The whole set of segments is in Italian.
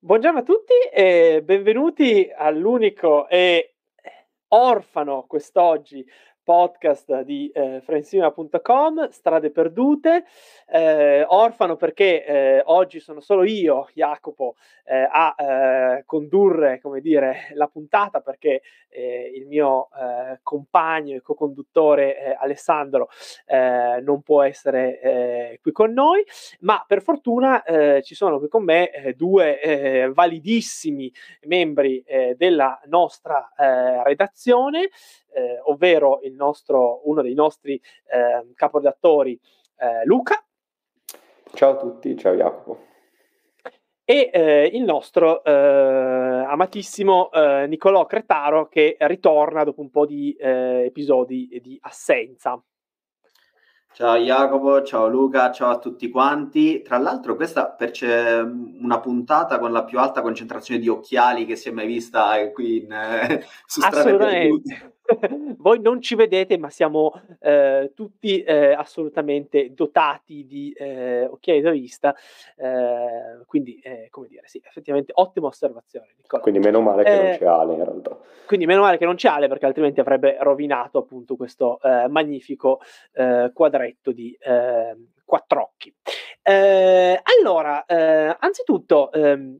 Buongiorno a tutti e benvenuti all'unico e orfano quest'oggi podcast di Frensima.com, Strade Perdute. Orfano perché oggi sono solo io, Jacopo, a condurre, come dire, la puntata, perché il mio compagno e co-conduttore Alessandro non può essere qui con noi, ma per fortuna ci sono qui con me due validissimi membri della nostra redazione, ovvero uno dei nostri caporedattori, Luca. Ciao a tutti, ciao Jacopo. E il nostro amatissimo Nicolò Cretaro, che ritorna dopo un po' di episodi di assenza. Ciao Jacopo, ciao Luca, ciao a tutti quanti. Tra l'altro questa c'è una puntata con la più alta concentrazione di occhiali che si è mai vista qui su Strade Perdute. Assolutamente. Voi non ci vedete, ma siamo tutti assolutamente dotati di occhiali da vista, quindi come dire, sì, effettivamente ottima osservazione, Nicola. Quindi meno male che non c'è Ale in realtà. Quindi meno male che non c'è Ale, perché altrimenti avrebbe rovinato appunto questo magnifico quadretto di quattr'occhi. Allora, anzitutto,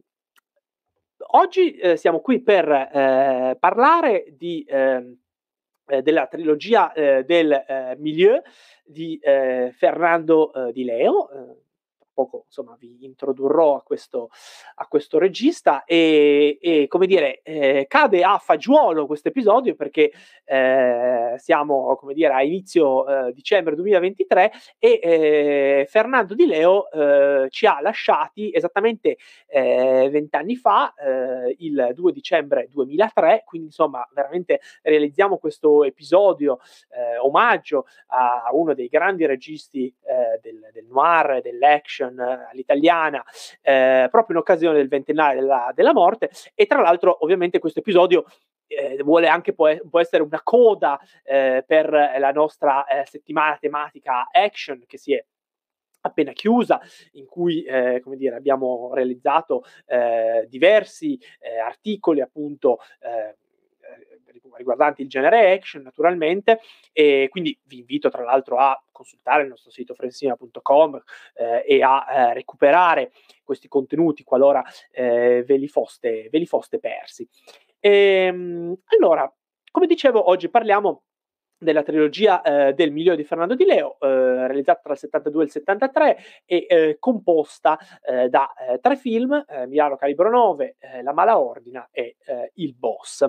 oggi siamo qui per parlare della trilogia del Milieu di Fernando Di Leo. Tra poco, insomma, vi introdurrò a questo regista e come dire, cade a fagiolo questo episodio perché siamo, come dire, a inizio dicembre 2023 e Fernando Di Leo ci ha lasciati esattamente 20 anni fa, il 2 dicembre 2003, quindi insomma veramente realizziamo questo episodio omaggio a uno dei grandi registi del noir, dell'action all'italiana, proprio in occasione del ventennale della morte. E tra l'altro ovviamente questo episodio vuole anche può essere una coda per la nostra settimana tematica action che si è appena chiusa, in cui come dire, abbiamo realizzato diversi articoli appunto riguardanti il genere action, naturalmente, e quindi vi invito tra l'altro a consultare il nostro sito frensima.com e a recuperare questi contenuti qualora ve li foste persi. Allora, come dicevo, oggi parliamo della trilogia del Milieu di Fernando Di Leo, realizzata tra il 72 e il 73 e composta da 3 film, Milano Calibro 9, La Mala Ordina e Il Boss.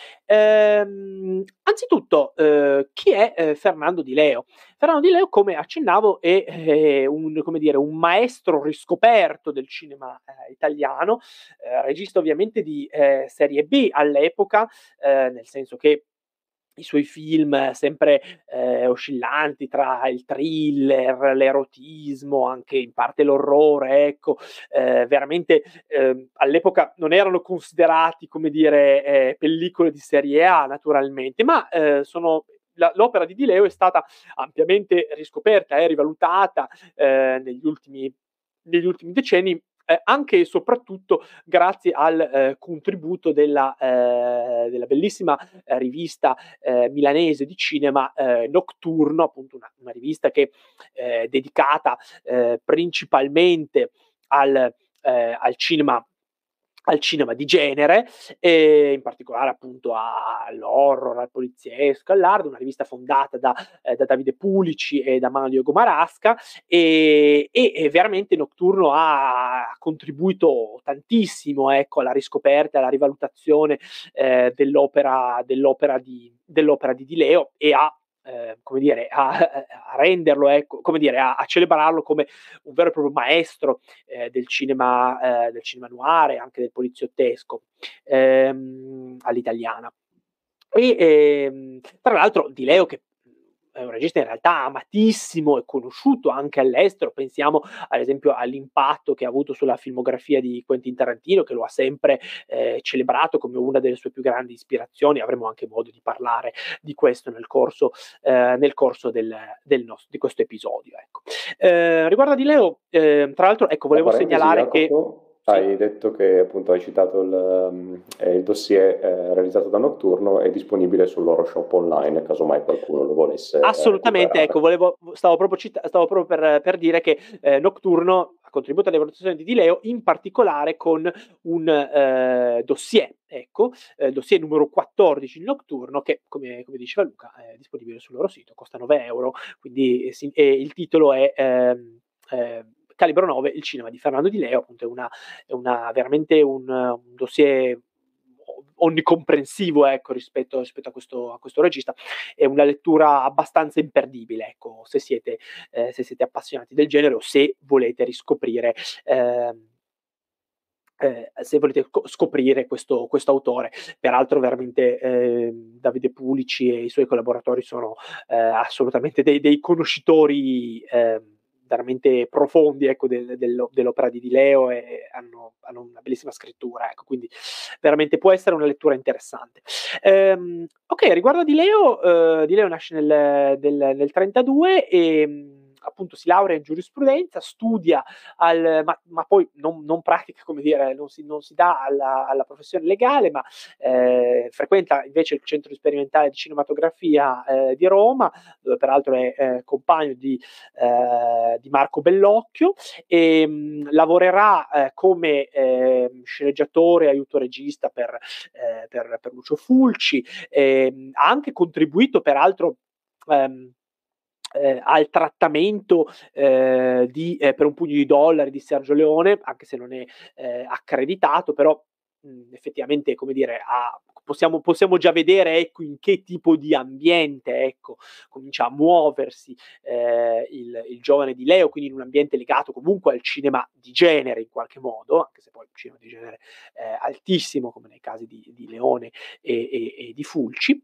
Anzitutto, chi è Fernando Di Leo? Fernando Di Leo, come accennavo, è un maestro riscoperto del cinema italiano, regista ovviamente di serie B all'epoca, nel senso che i suoi film sempre oscillanti tra il thriller, l'erotismo, anche in parte l'orrore, ecco, veramente all'epoca non erano considerati, come dire, pellicole di serie A naturalmente, ma l'opera di Di Leo è stata ampiamente riscoperta e rivalutata negli ultimi decenni, anche e soprattutto grazie al contributo della bellissima rivista milanese di cinema, Nocturno, appunto una rivista che è dedicata principalmente al cinema di genere, e in particolare appunto all'horror, al poliziesco, all'hard, una rivista fondata da Davide Pulici e da Manlio Gomarasca, e veramente Nocturno ha contribuito tantissimo, ecco, alla riscoperta e alla rivalutazione dell'opera di Leo, e come dire, a renderlo, ecco, come dire, a celebrarlo come un vero e proprio maestro del cinema noir e anche del poliziottesco all'italiana. E tra l'altro Di Leo, che è un regista in realtà amatissimo e conosciuto anche all'estero, pensiamo ad esempio all'impatto che ha avuto sulla filmografia di Quentin Tarantino, che lo ha sempre celebrato come una delle sue più grandi ispirazioni. Avremo anche modo di parlare di questo nel corso di questo episodio, ecco. Riguardo a Di Leo, tra l'altro, ecco, volevo segnalare che Hai detto che appunto hai citato il dossier realizzato da Nocturno, è disponibile sul loro shop online, casomai qualcuno lo volesse Assolutamente, recuperare. ecco, stavo proprio per dire che Nocturno ha contribuito alle valutazioni di Di Leo, in particolare con un dossier, ecco, dossier numero 14 di Nocturno, che come diceva Luca è disponibile sul loro sito, costa 9 euro, quindi e il titolo è Calibro 9, il cinema di Fernando Di Leo, appunto è veramente un dossier onnicomprensivo, ecco, rispetto a questo regista. È una lettura abbastanza imperdibile, ecco, se siete appassionati del genere o se volete riscoprire se volete scoprire questo autore. Peraltro veramente Davide Pulici e i suoi collaboratori sono assolutamente dei conoscitori veramente profondi, ecco, dell'opera di Di Leo, e hanno una bellissima scrittura, ecco, quindi veramente può essere una lettura interessante. Ok, riguardo a Di Leo nasce nel 32 e appunto si laurea in giurisprudenza, studia ma poi non pratica, come dire, non si dà alla professione legale, ma frequenta invece il Centro Sperimentale di Cinematografia di Roma, dove peraltro è compagno di Marco Bellocchio, e lavorerà come sceneggiatore, aiuto regista per Lucio Fulci. Ha anche contribuito peraltro al trattamento per un pugno di dollari di Sergio Leone, anche se non è accreditato, però effettivamente, come dire, possiamo già vedere, ecco, in che tipo di ambiente, ecco, comincia a muoversi il giovane Di Leo, quindi in un ambiente legato comunque al cinema di genere in qualche modo, anche se poi il cinema di genere altissimo, come nei casi di Leone e di Fulci.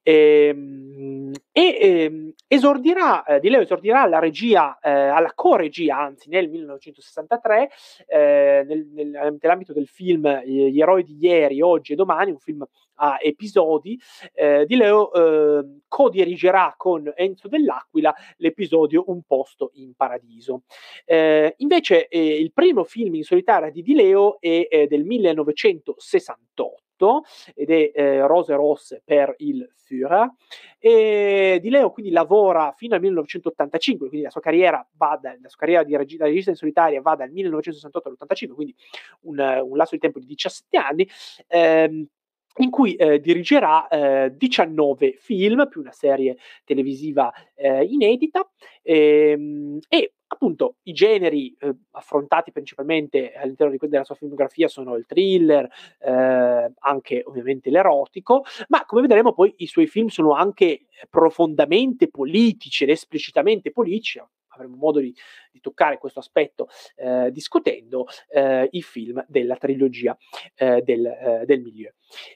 Di Leo esordirà alla regia, alla co-regia, anzi, nel 1963, nell'ambito del film Gli eroi di ieri, oggi e domani, un film a episodi. Di Leo co-dirigerà con Enzo Dell'Aquila l'episodio Un posto in paradiso. Invece il primo film in solitaria di Leo è del 1968 ed è Rose rosse per il Führer, e Di Leo quindi lavora fino al 1985, quindi la sua carriera di regista in solitaria va dal 1968 all'85, quindi un lasso di tempo di 17 anni, in cui dirigerà 19 film più una serie televisiva inedita, e appunto i generi affrontati principalmente all'interno della sua filmografia sono il thriller, anche ovviamente l'erotico, ma come vedremo poi i suoi film sono anche profondamente politici ed esplicitamente politici. Avremo modo di toccare questo aspetto discutendo i film della trilogia del Milieu.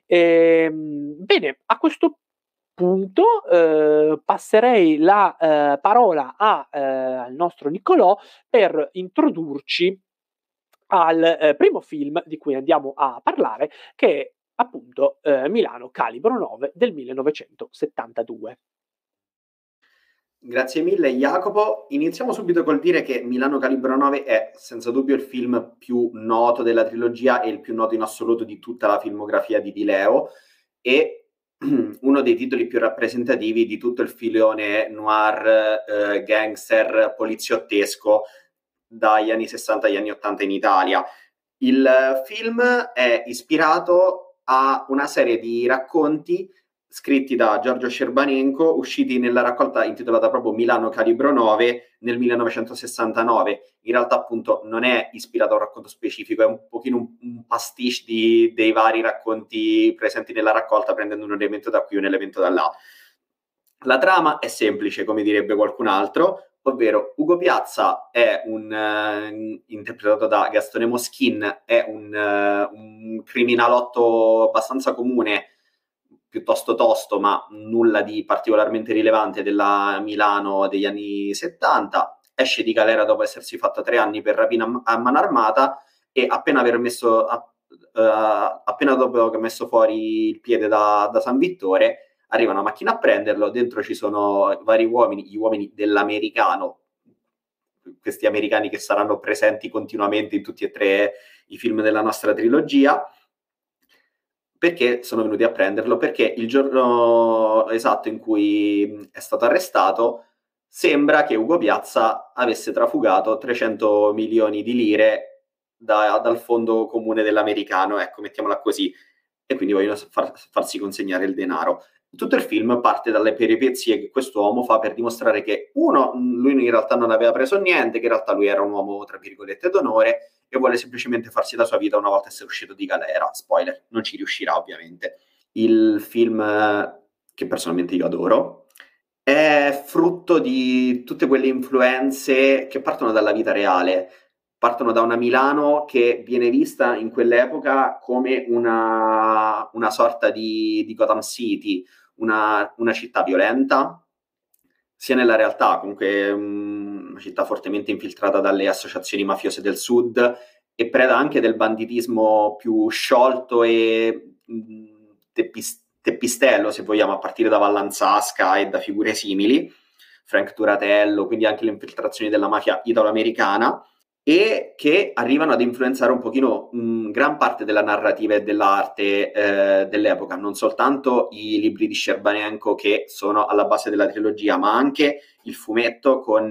Bene, a questo punto passerei la parola al nostro Niccolò per introdurci al primo film di cui andiamo a parlare, che è appunto Milano Calibro 9 del 1972. Grazie mille Jacopo. Iniziamo subito col dire che Milano Calibro 9 è senza dubbio il film più noto della trilogia e il più noto in assoluto di tutta la filmografia di Di Leo, e uno dei titoli più rappresentativi di tutto il filone noir, gangster, poliziottesco dagli anni 60 agli anni 80 in Italia. Il film è ispirato a una serie di racconti scritti da Giorgio Scerbanenko, usciti nella raccolta intitolata proprio Milano Calibro 9 nel 1969. In realtà appunto non è ispirato a un racconto specifico, è un pochino un pastiche dei vari racconti presenti nella raccolta, prendendo un elemento da qui e un elemento da là. La trama è semplice, come direbbe qualcun altro, ovvero Ugo Piazza è interpretato da Gastone Moschin, è un criminalotto abbastanza comune, piuttosto tosto, ma nulla di particolarmente rilevante, della Milano degli anni 70. Esce di galera dopo essersi fatto 3 anni per rapina a mano armata, e appena dopo che ha messo fuori il piede da San Vittore, arriva una macchina a prenderlo. Dentro ci sono vari uomini, gli uomini dell'americano, questi americani che saranno presenti continuamente in tutti e tre i film della nostra trilogia. Perché sono venuti a prenderlo? Perché il giorno esatto in cui è stato arrestato sembra che Ugo Piazza avesse trafugato 300 milioni di lire dal fondo comune dell'americano, ecco, mettiamola così, e quindi vogliono farsi consegnare il denaro. Tutto il film parte dalle peripezie che quest'uomo fa per dimostrare che, uno, lui in realtà non aveva preso niente, che in realtà lui era un uomo, tra virgolette, d'onore, e vuole semplicemente farsi la sua vita una volta essere uscito di galera. Spoiler, non ci riuscirà ovviamente. Il film, che personalmente io adoro, è frutto di tutte quelle influenze che partono dalla vita reale, partono da una Milano che viene vista in quell'epoca come una sorta di Gotham City, una città violenta, sia nella realtà, comunque una città fortemente infiltrata dalle associazioni mafiose del sud e preda anche del banditismo più sciolto e teppistello, se vogliamo, a partire da Vallanzasca e da figure simili, Frank Turatello, quindi anche le infiltrazioni della mafia italo-americana, e che arrivano ad influenzare un pochino gran parte della narrativa e dell'arte dell'epoca, non soltanto i libri di Scerbanenko che sono alla base della trilogia, ma anche il fumetto con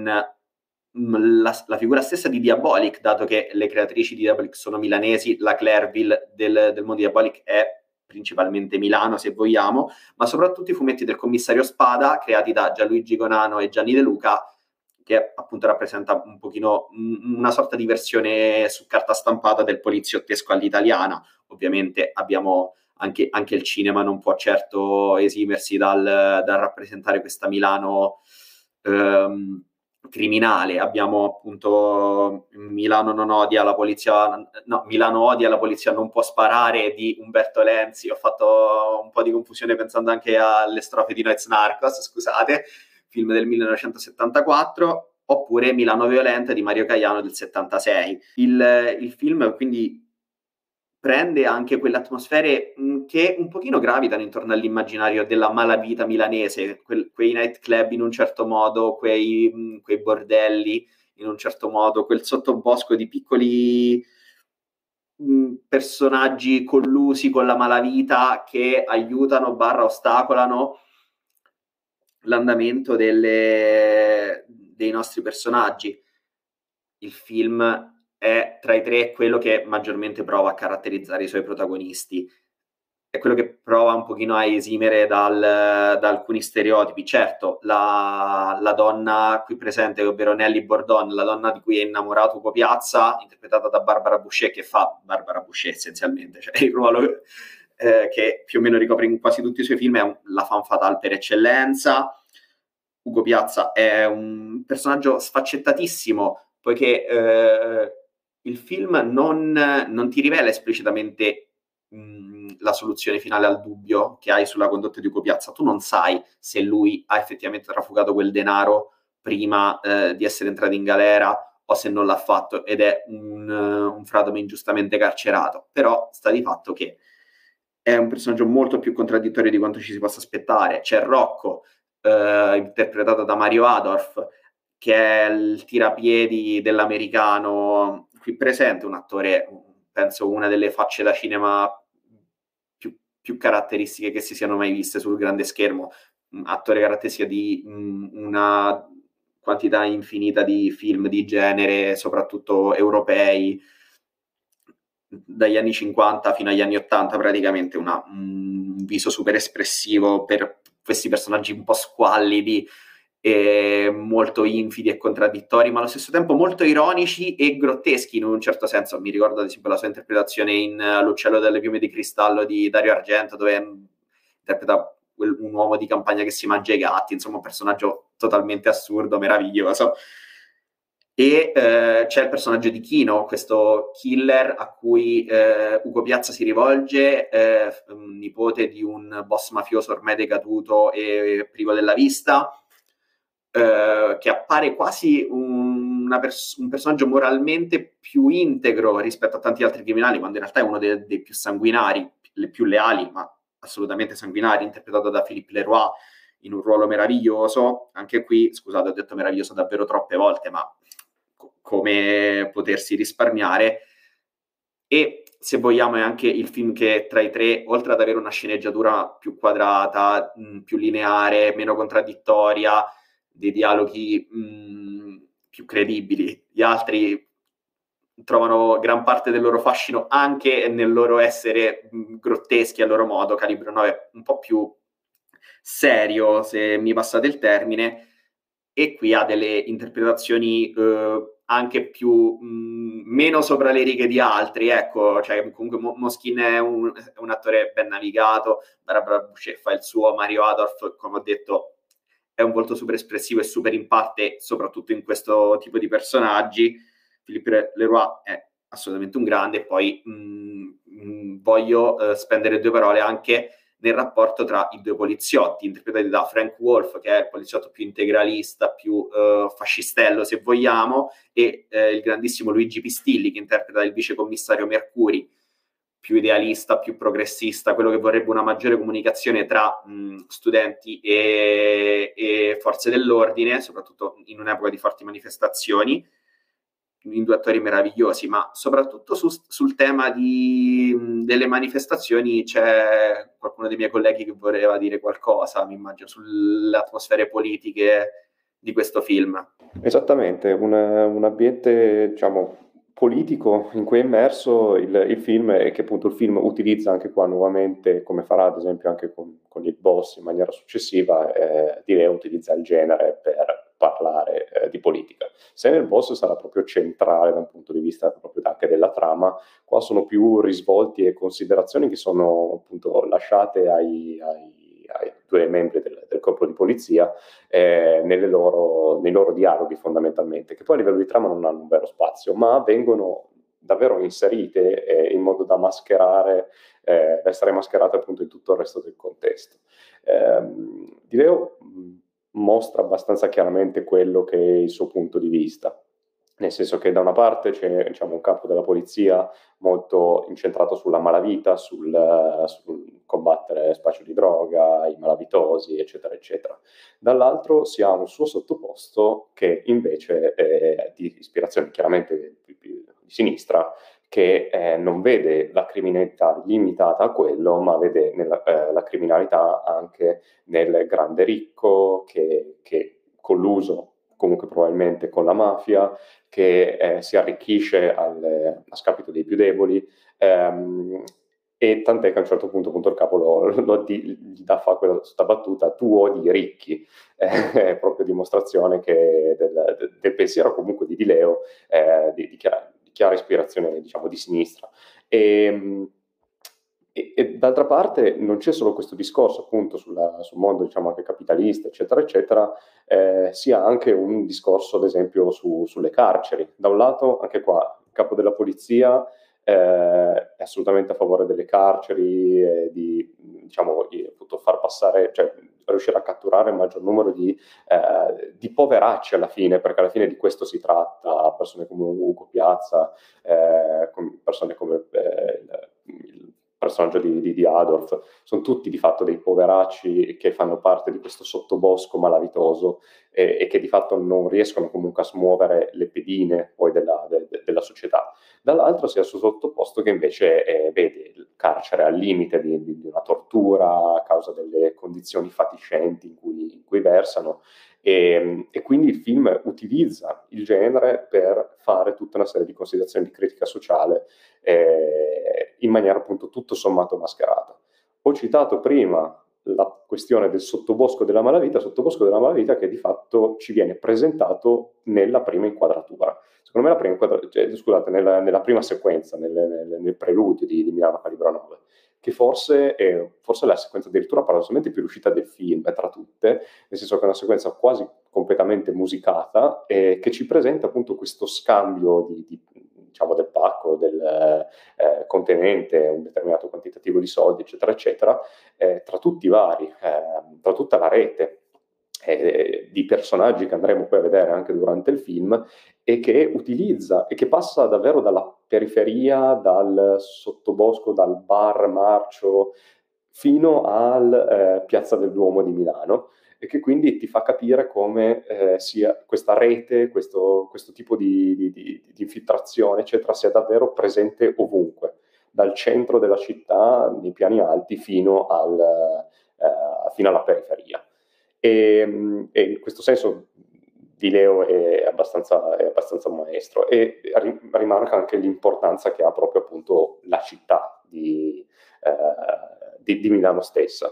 la figura stessa di Diabolic, dato che le creatrici di Diabolic sono milanesi, la Clairville del mondo di Diabolic è principalmente Milano, se vogliamo, ma soprattutto i fumetti del Commissario Spada, creati da Gianluigi Gonano e Gianni De Luca, che appunto rappresenta un pochino una sorta di versione su carta stampata del poliziottesco all'italiana. Ovviamente abbiamo anche il cinema non può certo esimersi dal rappresentare questa Milano criminale. Abbiamo appunto Milano non odia la polizia, no, Milano odia la polizia, non può sparare di Umberto Lenzi. Ho fatto un po' di confusione pensando anche alle strofe di Noiz Narcos, scusate, film del 1974, oppure Milano Violenta di Mario Caiano del 76. Il film quindi prende anche quelle atmosfere che un pochino gravitano intorno all'immaginario della malavita milanese, quei nightclub in un certo modo, quei bordelli in un certo modo, quel sottobosco di piccoli personaggi collusi con la malavita che aiutano / ostacolano l'andamento dei nostri personaggi. Il film è tra i tre quello che maggiormente prova a caratterizzare i suoi protagonisti, è quello che prova un pochino a esimere da alcuni stereotipi. Certo, la donna qui presente, ovvero Nelly Bordon, la donna di cui è innamorato Ugo Piazza, interpretata da Barbara Boucher, che fa Barbara Boucher essenzialmente, cioè il ruolo che più o meno ricopre in quasi tutti i suoi film, è la femme fatale per eccellenza. Ugo Piazza è un personaggio sfaccettatissimo, poiché il film non ti rivela esplicitamente la soluzione finale al dubbio che hai sulla condotta di Ugo Piazza. Tu non sai se lui ha effettivamente trafugato quel denaro prima di essere entrato in galera o se non l'ha fatto ed è un fratome ingiustamente carcerato. Però sta di fatto che è un personaggio molto più contraddittorio di quanto ci si possa aspettare. C'è Rocco, interpretato da Mario Adorf, che è il tirapiedi dell'americano qui presente, un attore, penso una delle facce da cinema più caratteristiche che si siano mai viste sul grande schermo, un attore caratteristica di una quantità infinita di film di genere, soprattutto europei, dagli anni 50 fino agli anni 80 praticamente, un viso super espressivo per questi personaggi un po' squallidi e molto infidi e contraddittori, ma allo stesso tempo molto ironici e grotteschi in un certo senso. Mi ricordo ad esempio la sua interpretazione in L'uccello dalle piume di cristallo di Dario Argento, dove interpreta un uomo di campagna che si mangia i gatti, insomma un personaggio totalmente assurdo, meraviglioso. E c'è il personaggio di Chino, questo killer a cui Ugo Piazza si rivolge, nipote di un boss mafioso ormai decaduto e privo della vista, che appare quasi un personaggio moralmente più integro rispetto a tanti altri criminali, quando in realtà è uno dei più sanguinari, più leali, ma assolutamente sanguinari, interpretato da Philippe Leroy in un ruolo meraviglioso. Anche qui, scusate, ho detto meraviglioso davvero troppe volte, ma come potersi risparmiare. e se vogliamo è anche il film che tra i tre, oltre ad avere una sceneggiatura più quadrata, più lineare, meno contraddittoria, dei dialoghi più credibili, gli altri trovano gran parte del loro fascino anche nel loro essere grotteschi a loro modo. Calibro 9 è un po' più serio, se mi passate il termine, e qui ha delle interpretazioni anche più meno sopra le righe di altri, ecco, cioè comunque Moschin è un attore ben navigato, Barbara Boucher fa il suo, Mario Adorf, come ho detto, è un volto super espressivo e super in parte, soprattutto in questo tipo di personaggi. Philippe Leroy è assolutamente un grande. Poi voglio spendere due parole anche nel rapporto tra i due poliziotti, interpretati da Frank Wolf, che è il poliziotto più integralista, più fascistello, se vogliamo, e il grandissimo Luigi Pistilli, che interpreta il vicecommissario Mercuri, più idealista, più progressista, quello che vorrebbe una maggiore comunicazione tra studenti e forze dell'ordine, soprattutto in un'epoca di forti manifestazioni. In due attori meravigliosi, ma soprattutto sul tema delle manifestazioni c'è qualcuno dei miei colleghi che voleva dire qualcosa, mi immagino, sulle atmosfere politiche di questo film. Esattamente, un ambiente, diciamo, politico in cui è immerso il film, e che appunto il film utilizza anche qua nuovamente, come farà ad esempio anche con il Boss in maniera successiva, direi utilizza il genere per parlare di politica. Se nel Boss sarà proprio centrale da un punto di vista proprio anche della trama, qua sono più risvolti e considerazioni che sono appunto lasciate ai due membri del corpo di polizia nei loro dialoghi fondamentalmente, che poi a livello di trama non hanno un vero spazio, ma vengono davvero inserite in modo da mascherare, da essere mascherate appunto in tutto il resto del contesto. Di Leo mostra abbastanza chiaramente quello che è il suo punto di vista, nel senso che da una parte c'è, diciamo, un capo della polizia molto incentrato sulla malavita, sul combattere spaccio di droga, i malavitosi, eccetera, eccetera. Dall'altro si ha un suo sottoposto che invece è di ispirazione chiaramente di sinistra, che non vede la criminalità limitata a quello, ma vede la criminalità anche nel grande ricco che colluso comunque probabilmente con la mafia, che si arricchisce a scapito dei più deboli, e tant'è che a un certo punto appunto il capo gli dà fa questa battuta: tu odi i ricchi, è proprio dimostrazione del pensiero comunque di Leo, di chiara ispirazione, diciamo, di sinistra. E d'altra parte non c'è solo questo discorso appunto sul mondo, diciamo, anche capitalista, eccetera, eccetera, si ha anche un discorso ad esempio sulle carceri. Da un lato, anche qua, il capo della polizia è assolutamente a favore delle carceri, di, diciamo, appunto far passare, cioè riuscire a catturare il maggior numero di poveracci alla fine, perché alla fine di questo si tratta, persone come Ugo Piazza, persone come il personaggio di Adolf, sono tutti di fatto dei poveracci che fanno parte di questo sottobosco malavitoso e che di fatto non riescono comunque a smuovere le pedine poi della società. Dall'altro si è il suo sottoposto che invece vede il carcere al limite di una tortura a causa delle condizioni fatiscenti in cui versano, e quindi il film utilizza il genere per fare tutta una serie di considerazioni di critica sociale in maniera appunto tutto sommato mascherata. Ho citato prima la questione del sottobosco della malavita che di fatto ci viene presentato nella prima inquadratura. Secondo me nella prima sequenza, nel preludio di Milano Calibro 9, che forse è la sequenza addirittura paradossalmente più riuscita del film tra tutte, nel senso che è una sequenza quasi completamente musicata, che ci presenta appunto questo scambio diciamo, del pacco, del contenente un determinato quantitativo di soldi, eccetera, eccetera, tra tutti i vari, tra tutta la rete di personaggi che andremo poi a vedere anche durante il film, e che utilizza e che passa davvero dalla periferia, dal sottobosco, dal bar marcio fino al Piazza del Duomo di Milano, e che quindi ti fa capire come sia questa rete, questo tipo di infiltrazione, eccetera, sia davvero presente ovunque, dal centro della città, nei piani alti, fino alla periferia. E in questo senso Di Leo è abbastanza maestro, e rimarca anche l'importanza che ha proprio appunto la città di Milano stessa.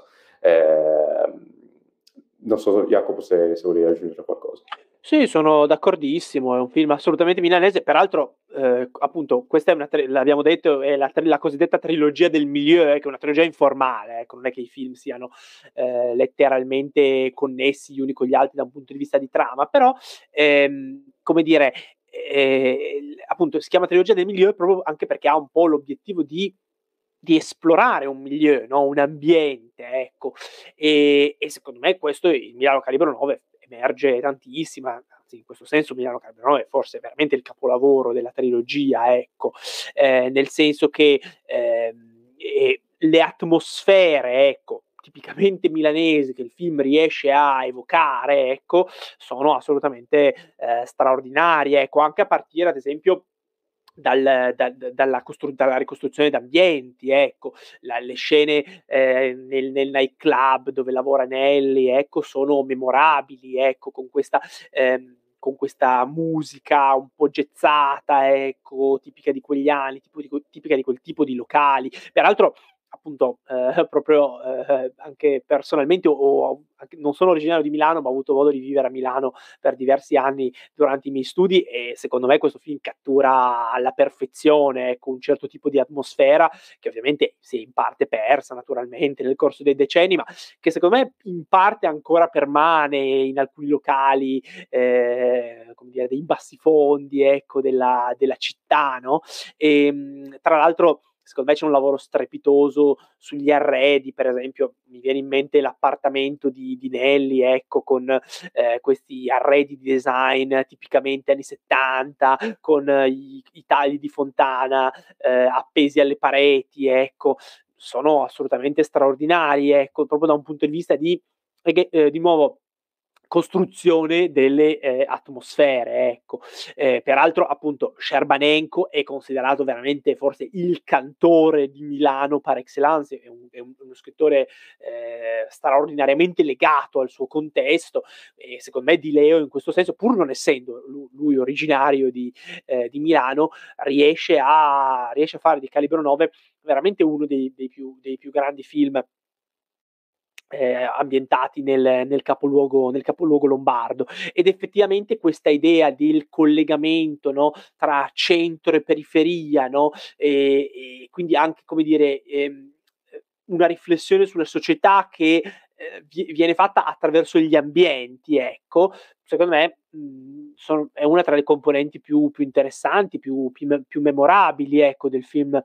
Non so, Jacopo, se volevi aggiungere qualcosa. Sì, sono d'accordissimo, è un film assolutamente milanese, peraltro appunto questa è l'abbiamo detto, è la cosiddetta trilogia del milieu, che è una trilogia informale, ecco, non è che i film siano letteralmente connessi gli uni con gli altri da un punto di vista di trama, però come dire, appunto si chiama trilogia del milieu proprio anche perché ha un po' l'obiettivo di esplorare un milieu, no? Un ambiente, ecco. E secondo me questo in Milano Calibro 9 emerge tantissimo, anzi in questo senso Milano Calibro 9 è forse veramente il capolavoro della trilogia, ecco, nel senso che le atmosfere, ecco, tipicamente milanesi che il film riesce a evocare, ecco, sono assolutamente straordinarie, ecco, anche a partire ad esempio dalla ricostruzione d'ambienti, ecco, le scene nel nightclub dove lavora Nelly, ecco, sono memorabili, ecco, con questa musica un po' gezzata, ecco, tipica di quegli anni, tipica di quel tipo di locali. Peraltro, appunto, proprio anche personalmente, non sono originario di Milano, ma ho avuto modo di vivere a Milano per diversi anni durante i miei studi, e secondo me questo film cattura alla perfezione, ecco, un certo tipo di atmosfera che ovviamente si è in parte persa naturalmente nel corso dei decenni, ma che secondo me in parte ancora permane in alcuni locali, come dire, dei bassifondi, ecco, della città, no? Tra l'altro secondo me c'è un lavoro strepitoso sugli arredi, per esempio mi viene in mente l'appartamento di Nelly, ecco, con questi arredi di design tipicamente anni 70, con i tagli di fontana appesi alle pareti, ecco, sono assolutamente straordinari, ecco, proprio da un punto di vista di nuovo costruzione delle atmosfere, ecco. Peraltro appunto Scerbanenko è considerato veramente forse il cantore di Milano par excellence, è uno scrittore straordinariamente legato al suo contesto, e secondo me Di Leo in questo senso, pur non essendo lui originario di Milano, riesce a fare di Calibro 9 veramente uno dei più grandi film ambientati nel capoluogo lombardo. Ed effettivamente questa idea del collegamento, no, tra centro e periferia, no, e quindi anche, come dire, una riflessione sulla società che viene fatta attraverso gli ambienti, ecco, secondo me è una tra le componenti più interessanti, più memorabili, ecco, del film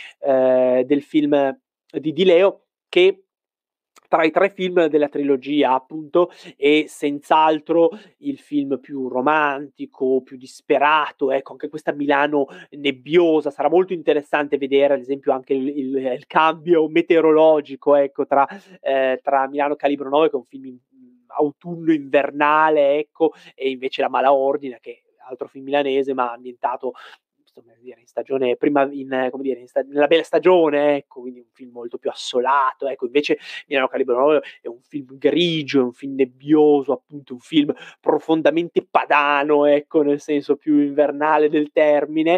di Leo, che tra i 3 film della trilogia, appunto, è senz'altro il film più romantico, più disperato, ecco, anche questa Milano nebbiosa. Sarà molto interessante vedere, ad esempio, anche il cambio meteorologico, ecco, tra Milano Calibro 9, che è un film autunno invernale, ecco, e invece La Mala Ordine, che è altro film milanese, ma ambientato in stagione prima nella bella stagione, ecco, quindi un film molto più assolato, ecco. Invece Milano Calibro 9 è un film grigio, è un film nebbioso, appunto un film profondamente padano, ecco, nel senso più invernale del termine,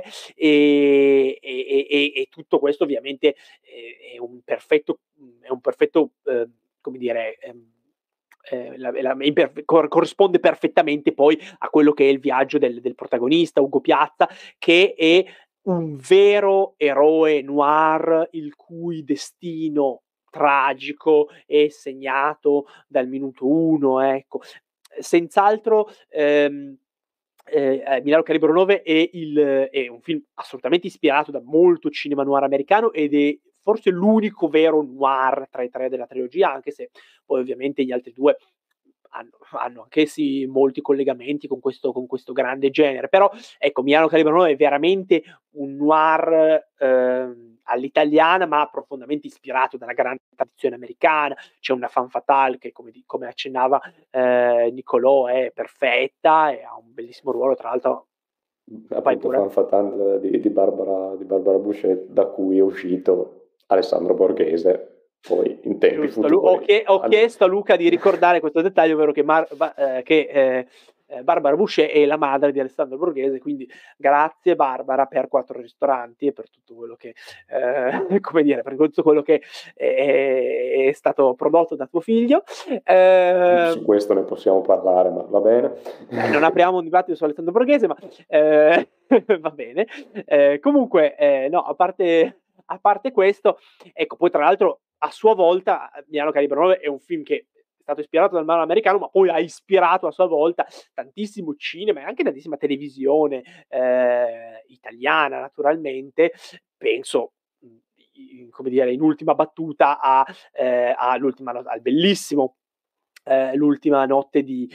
e tutto questo ovviamente è un perfetto come dire, corrisponde perfettamente poi a quello che è il viaggio del protagonista Ugo Piazza, che è un vero eroe noir, il cui destino tragico è segnato dal minuto 1, ecco. Senz'altro Milano Calibro 9 è un film assolutamente ispirato da molto cinema noir americano, ed è forse l'unico vero noir tra i 3 della trilogia, anche se poi ovviamente gli altri 2 hanno anch'essi molti collegamenti con questo grande genere. Però ecco, Milano Calibro 9 è veramente un noir all'italiana, ma profondamente ispirato dalla grande tradizione americana. C'è una femme fatale che, come accennava Nicolò, è perfetta e ha un bellissimo ruolo, tra l'altro. Appunto, fan fatale di Barbara Boucher, da cui è uscito Alessandro Borghese, poi in tempi futuri. Ho chiesto a Luca di ricordare questo dettaglio, ovvero che Barbara Boucher è la madre di Alessandro Borghese, quindi grazie Barbara per 4 ristoranti e per tutto quello che come dire, per tutto quello che è stato prodotto da tuo figlio. Su questo ne possiamo parlare, ma va bene. Non apriamo un dibattito su Alessandro Borghese, ma va bene. Comunque, no, a parte questo, ecco, poi tra l'altro a sua volta Milano Calibro 9 è un film che è stato ispirato dal manuale americano, ma poi ha ispirato a sua volta tantissimo cinema e anche tantissima televisione italiana, naturalmente. Penso, come dire, in ultima battuta al bellissimo L'ultima notte di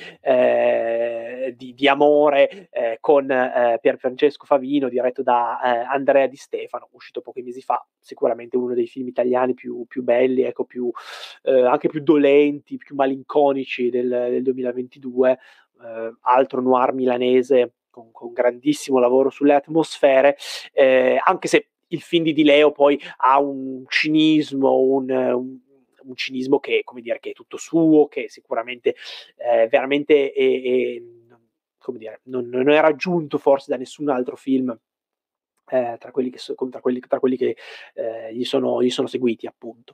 amore con Pier Francesco Favino, diretto da Andrea Di Stefano, uscito pochi mesi fa, sicuramente uno dei film italiani più belli, ecco, anche più dolenti, più malinconici del 2022, altro noir milanese con grandissimo lavoro sulle atmosfere, anche se il film di Leo poi ha un cinismo, un cinismo che, come dire, che è tutto suo, che sicuramente veramente come dire, non è raggiunto forse da nessun altro film tra quelli che gli sono seguiti, appunto.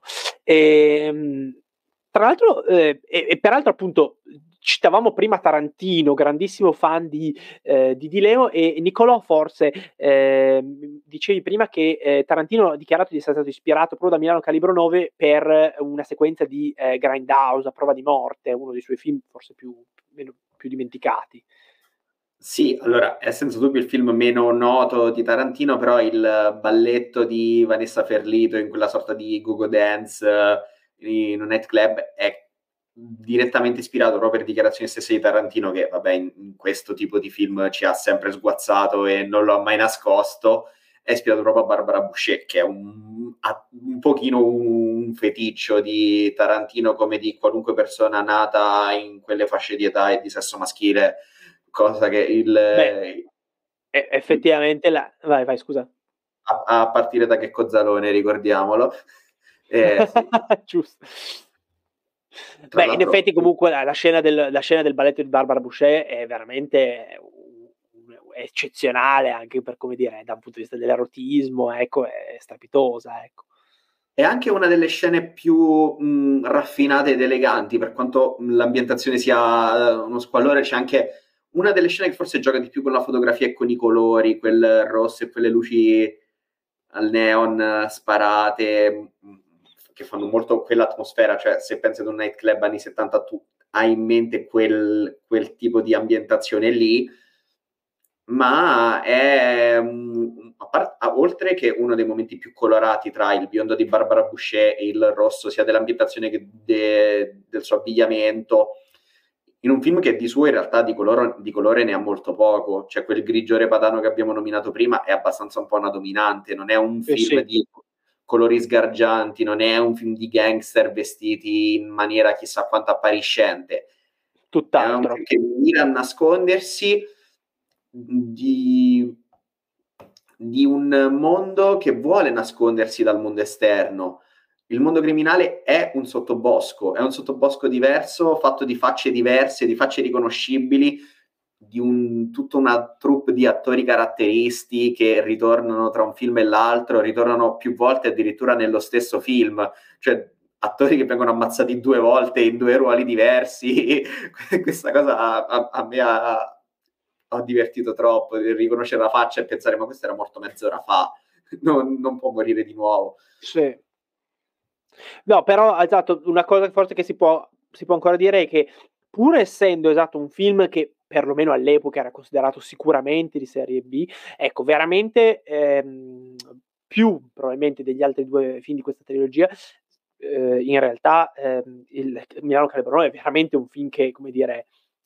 Tra l'altro, e peraltro, appunto, citavamo prima Tarantino, grandissimo fan di Leo, e Nicolò forse dicevi prima che Tarantino ha dichiarato di essere stato ispirato proprio da Milano Calibro 9 per una sequenza di Grindhouse, A prova di morte, uno dei suoi film forse più dimenticati. Sì, allora è senza dubbio il film meno noto di Tarantino, però il balletto di Vanessa Ferlito in quella sorta di go-go dance in un nightclub è direttamente ispirato proprio per dichiarazioni stesse di Tarantino, che vabbè in questo tipo di film ci ha sempre sguazzato e non lo ha mai nascosto. È ispirato proprio a Barbara Boucher, che è un pochino un feticcio di Tarantino, come di qualunque persona nata in quelle fasce di età e di sesso maschile, cosa che effettivamente vai, scusa. A partire da Checco Zalone, ricordiamolo. Sì. Giusto. Beh, in effetti comunque la scena del balletto di Barbara Boucher è veramente eccezionale, anche per, come dire, da un punto di vista dell'erotismo, ecco, è strepitosa, ecco. È anche una delle scene più raffinate ed eleganti, per quanto l'ambientazione sia uno squallore. C'è anche una delle scene che forse gioca di più con la fotografia e con i colori, quel rosso e quelle luci al neon sparate, che fanno molto quell'atmosfera. Cioè, se pensi ad un nightclub anni 70, tu hai in mente quel tipo di ambientazione lì, ma è oltre che uno dei momenti più colorati tra il biondo di Barbara Boucher e il rosso, sia dell'ambientazione che del suo abbigliamento, in un film che di suo in realtà di colore ne ha molto poco. Cioè, quel grigiore padano che abbiamo nominato prima è abbastanza un po' una dominante, non è un film di colori sgargianti, non è un film di gangster vestiti in maniera chissà quanto appariscente. Tutt'altro. È un film che mira a nascondersi di un mondo che vuole nascondersi dal mondo esterno. Il mondo criminale è un sottobosco diverso, fatto di facce diverse, di facce riconoscibili, di tutta una troupe di attori caratteristi che ritornano tra un film e l'altro, ritornano più volte addirittura nello stesso film, cioè attori che vengono ammazzati 2 volte in 2 ruoli diversi. Questa cosa a me ha divertito troppo, riconoscere la faccia e pensare ma questo era morto mezz'ora fa, non può morire di nuovo. Sì. No, però esatto, una cosa forse che si può ancora dire è che, pur essendo esatto un film che perlomeno all'epoca era considerato sicuramente di serie B, ecco, veramente più probabilmente degli altri 2 film di questa trilogia, in realtà il Milano Calibro 9 è veramente un film che, come dire,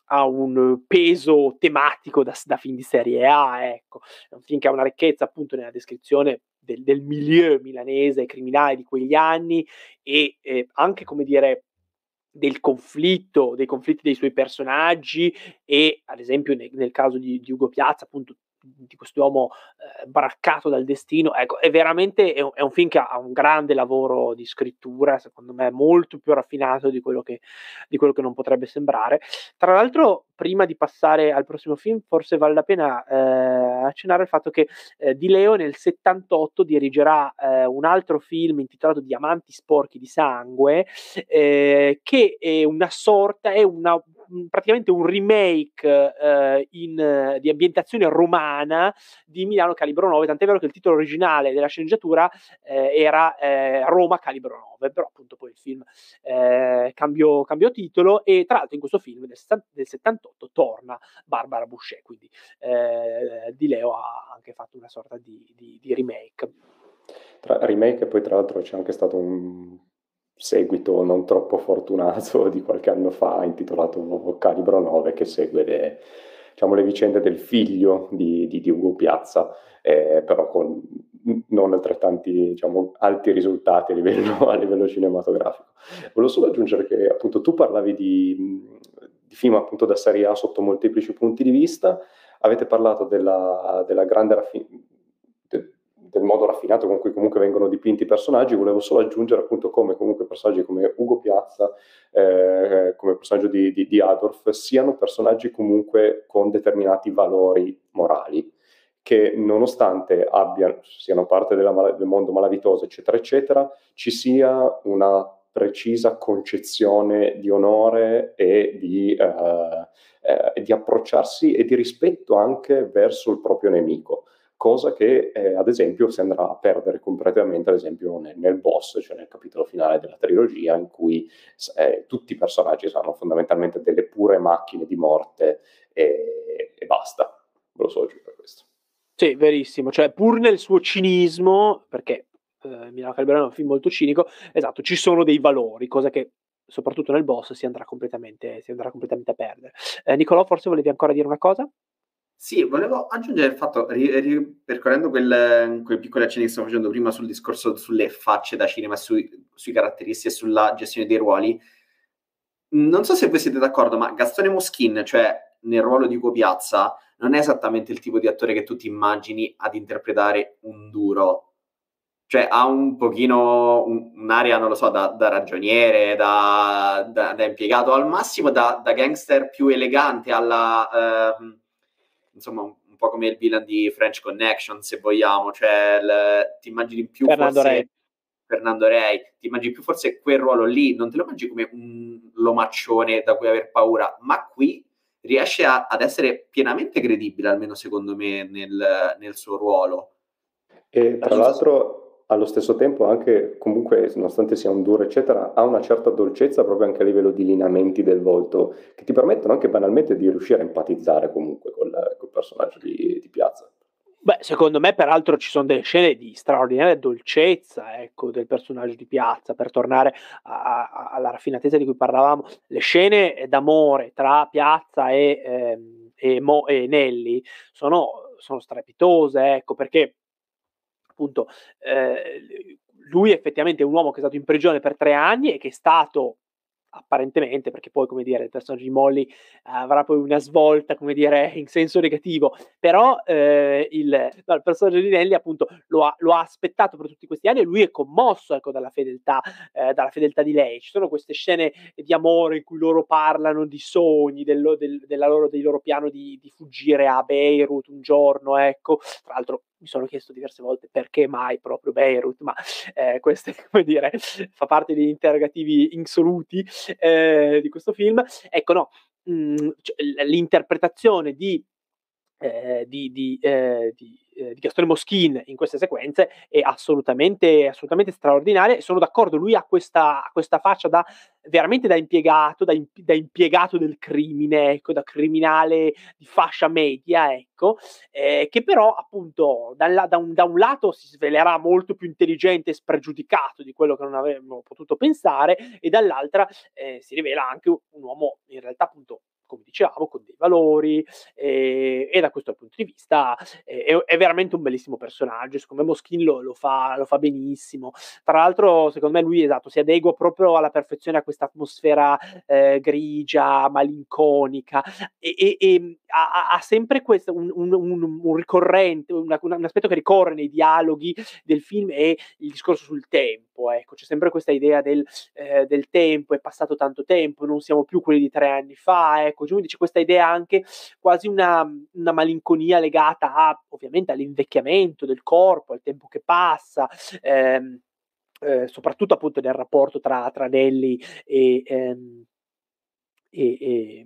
ha un peso tematico da film di serie A, ecco. È un film che ha una ricchezza appunto nella descrizione del milieu milanese criminale di quegli anni e anche, come dire, dei conflitti dei suoi personaggi e, ad esempio, nel caso di Ugo Piazza, appunto, di quest'uomo braccato dal destino. Ecco, è veramente è un film che ha un grande lavoro di scrittura, secondo me molto più raffinato di quello che non potrebbe sembrare. Tra l'altro, prima di passare al prossimo film, forse vale la pena accennare al fatto che Di Leo nel 78 dirigerà un altro film intitolato Diamanti sporchi di sangue, che è praticamente un remake di ambientazione romana di Milano Calibro 9, tant'è vero che il titolo originale della sceneggiatura era Roma Calibro 9, però appunto poi il film cambiò titolo, e tra l'altro in questo film del 78 torna Barbara Boucher, quindi Di Leo ha anche fatto una sorta di remake. Tra remake, e poi tra l'altro c'è anche stato un seguito non troppo fortunato di qualche anno fa intitolato Calibro 9, che segue le vicende del figlio di Ugo Piazza, però con non altrettanti, diciamo, alti risultati a livello cinematografico. Volevo solo aggiungere che appunto tu parlavi di film appunto da serie A sotto molteplici punti di vista, avete parlato della grande del modo raffinato con cui comunque vengono dipinti i personaggi. Volevo solo aggiungere appunto come comunque personaggi come Ugo Piazza, come personaggio di Adolf, siano personaggi comunque con determinati valori morali, che nonostante siano parte del mondo malavitoso, eccetera, eccetera, ci sia una precisa concezione di onore e di approcciarsi e di rispetto anche verso il proprio nemico, cosa che ad esempio si andrà a perdere completamente, ad esempio nel boss, cioè nel capitolo finale della trilogia, in cui tutti i personaggi saranno fondamentalmente delle pure macchine di morte e basta. Ve lo so aggiungere questo. Sì, verissimo, cioè pur nel suo cinismo, perché Milano Calibro è un film molto cinico, esatto, ci sono dei valori, cosa che soprattutto nel boss si andrà completamente a perdere. Nicolò, forse volevi ancora dire una cosa? Sì, volevo aggiungere il fatto, ripercorrendo quei piccoli accenni che stavo facendo prima sul discorso sulle facce da cinema, sui caratteristici e sulla gestione dei ruoli. Non so se voi siete d'accordo, ma Gastone Moschin, cioè nel ruolo di Ugo Piazza, non è esattamente il tipo di attore che tu ti immagini ad interpretare un duro. Cioè ha un pochino un'area, non lo so, da ragioniere, da impiegato, al massimo da gangster più elegante, alla insomma un po' come il villain di French Connection, se vogliamo, cioè ti immagini più Fernando Rey, ti immagini più forse quel ruolo lì, non te lo immagini come un lomaccione da cui aver paura, ma qui riesce ad essere pienamente credibile, almeno secondo me, nel suo ruolo. E tra l'altro, allo stesso tempo, anche comunque, nonostante sia un duro, eccetera, ha una certa dolcezza proprio anche a livello di lineamenti del volto, che ti permettono anche banalmente di riuscire a empatizzare comunque col personaggio di Piazza. Beh, secondo me, peraltro, ci sono delle scene di straordinaria dolcezza, ecco, del personaggio di Piazza, per tornare alla raffinatezza di cui parlavamo. Le scene d'amore tra Piazza e Nelly sono strepitose, ecco, perché appunto lui effettivamente è un uomo che è stato in prigione per 3 anni e che è stato apparentemente, perché poi, come dire, il personaggio di Molly avrà poi una svolta, come dire, in senso negativo, però il personaggio di Nelly appunto lo ha aspettato per tutti questi anni, e lui è commosso, ecco, dalla fedeltà di lei. Ci sono queste scene di amore in cui loro parlano di sogni, del loro piano di fuggire a Beirut un giorno, ecco. Tra l'altro mi sono chiesto diverse volte perché mai proprio Beirut, ma questo, come dire, fa parte degli interrogativi insoluti di questo film. Ecco, no, l'interpretazione di Gastone Moschin in queste sequenze è assolutamente straordinaria, e sono d'accordo. Lui ha questa faccia veramente da impiegato del crimine, ecco, da criminale di fascia media, ecco, che però appunto da un lato si svelerà molto più intelligente e spregiudicato di quello che non avremmo potuto pensare, e dall'altra si rivela anche un uomo in realtà appunto come dicevamo, con dei valori, e da questo punto di vista è veramente un bellissimo personaggio. Secondo me Moschin lo fa benissimo. Tra l'altro, secondo me lui, esatto, si adegua proprio alla perfezione a questa atmosfera grigia, malinconica, e ha sempre questo un ricorrente, un aspetto che ricorre nei dialoghi del film, è il discorso sul tempo. Ecco, c'è sempre questa idea del tempo, è passato tanto tempo, non siamo più quelli di 3 anni fa. Ecco, quindi c'è questa idea anche quasi una malinconia legata ovviamente all'invecchiamento del corpo, al tempo che passa, soprattutto appunto nel rapporto tra Nelly e, e,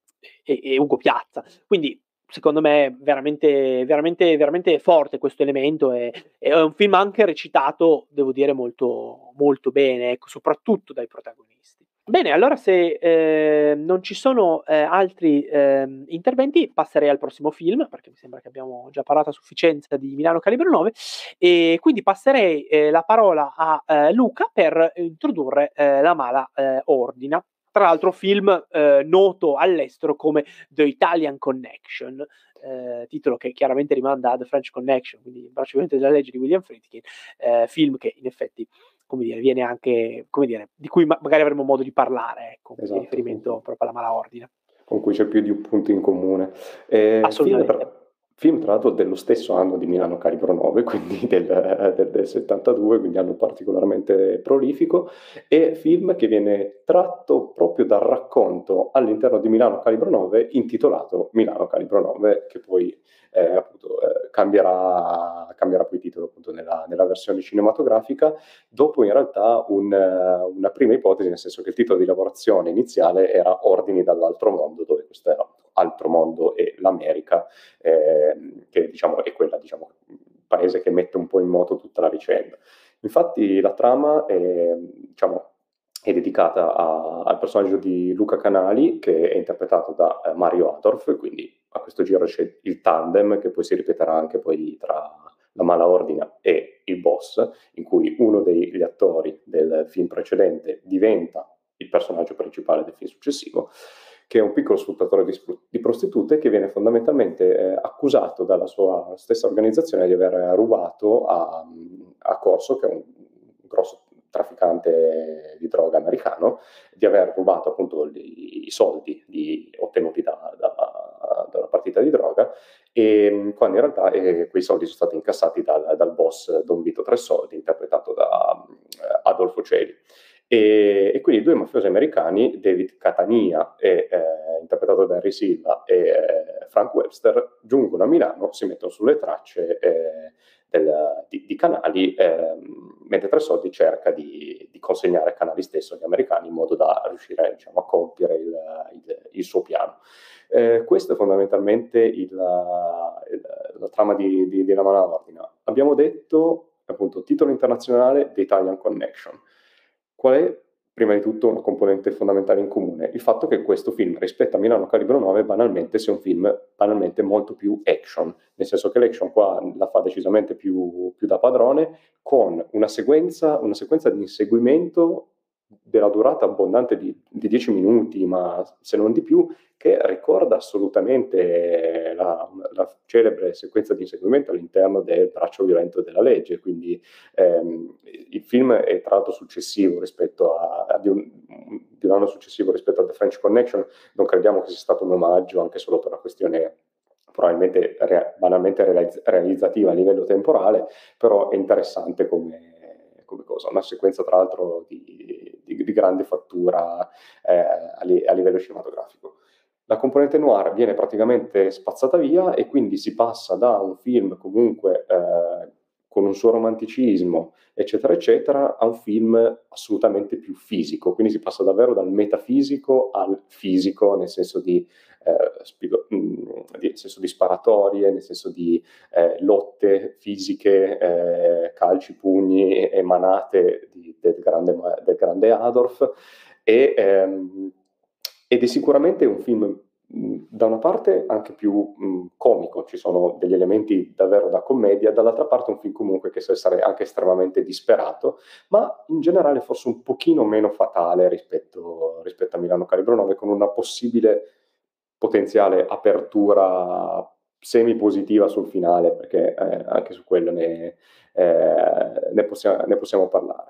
e Ugo Piazza. Quindi secondo me veramente, veramente, veramente forte questo elemento, e è un film anche recitato, devo dire, molto, molto bene, ecco, soprattutto dai protagonisti. Bene, allora se non ci sono altri interventi, passerei al prossimo film, perché mi sembra che abbiamo già parlato a sufficienza di Milano Calibro 9, e quindi passerei la parola a Luca per introdurre La mala ordina. Tra l'altro film noto all'estero come The Italian Connection, titolo che chiaramente rimanda a The French Connection, quindi il braccio della legge di William Friedkin, film che in effetti, come dire, viene anche, come dire, di cui magari avremo modo di parlare, ecco, Esatto, in riferimento proprio alla mala ordine. Con cui c'è più di un punto in comune. Assolutamente. Film tra l'altro dello stesso anno di Milano Calibro 9, quindi del 72, quindi anno particolarmente prolifico, e film che viene tratto proprio dal racconto all'interno di Milano Calibro 9 intitolato Milano Calibro 9, che poi appunto cambierà poi titolo appunto nella versione cinematografica, dopo in realtà una prima ipotesi, nel senso che il titolo di lavorazione iniziale era Ordini dall'altro mondo, dove questo era altro mondo e l'America, che diciamo è quella, diciamo, paese che mette un po' in moto tutta la vicenda. Infatti la trama diciamo, è dedicata al personaggio di Luca Canali, che è interpretato da Mario Adorf, quindi a questo giro c'è il tandem che poi si ripeterà anche poi tra La mala ordina e Il boss, in cui uno degli attori del film precedente diventa il personaggio principale del film successivo, che è un piccolo sfruttatore di prostitute che viene fondamentalmente accusato dalla sua stessa organizzazione di aver rubato a Corso, che è un grosso trafficante di droga americano, di aver rubato appunto i soldi ottenuti da una partita di droga, e quando in realtà quei soldi sono stati incassati dal boss Don Vito Tressoldi, interpretato da Adolfo Celi. E quindi i due mafiosi americani, David Catania, interpretato da Henry Silva, e Frank Webster, giungono a Milano, si mettono sulle tracce di Canali, mentre Tressoldi cerca di consegnare Canali stesso agli americani in modo da riuscire, diciamo, a compiere il suo piano. Questo è fondamentalmente la trama di La mala ordina. Abbiamo detto, appunto, titolo internazionale The Italian Connection. Qual è, prima di tutto, una componente fondamentale in comune? Il fatto che questo film, rispetto a Milano Calibro 9, banalmente sia un film banalmente molto più action, nel senso che l'action qua la fa decisamente più da padrone, con una sequenza di inseguimento della durata abbondante di 10 minuti, ma se non di più, che ricorda assolutamente la celebre sequenza di inseguimento all'interno del braccio violento della legge. Quindi il film è tra l'altro successivo rispetto di un anno successivo rispetto a The French Connection. Non crediamo che sia stato un omaggio, anche solo per una questione probabilmente banalmente realizzativa a livello temporale, però è interessante come cosa. Una sequenza tra l'altro di grande fattura a livello cinematografico. La componente noir viene praticamente spazzata via, e quindi si passa da un film comunque con un suo romanticismo, eccetera, eccetera, a un film assolutamente più fisico. Quindi si passa davvero dal metafisico al fisico, nel senso di sparatorie, nel senso di lotte fisiche, calci, pugni e manate del grande Adolf. Ed è sicuramente un film da una parte anche più comico, ci sono degli elementi davvero da commedia, dall'altra parte un film comunque che sa essere anche estremamente disperato, ma in generale forse un pochino meno fatale rispetto a Milano Calibro 9, con una possibile potenziale apertura semi-positiva sul finale, perché anche su quello ne possiamo parlare.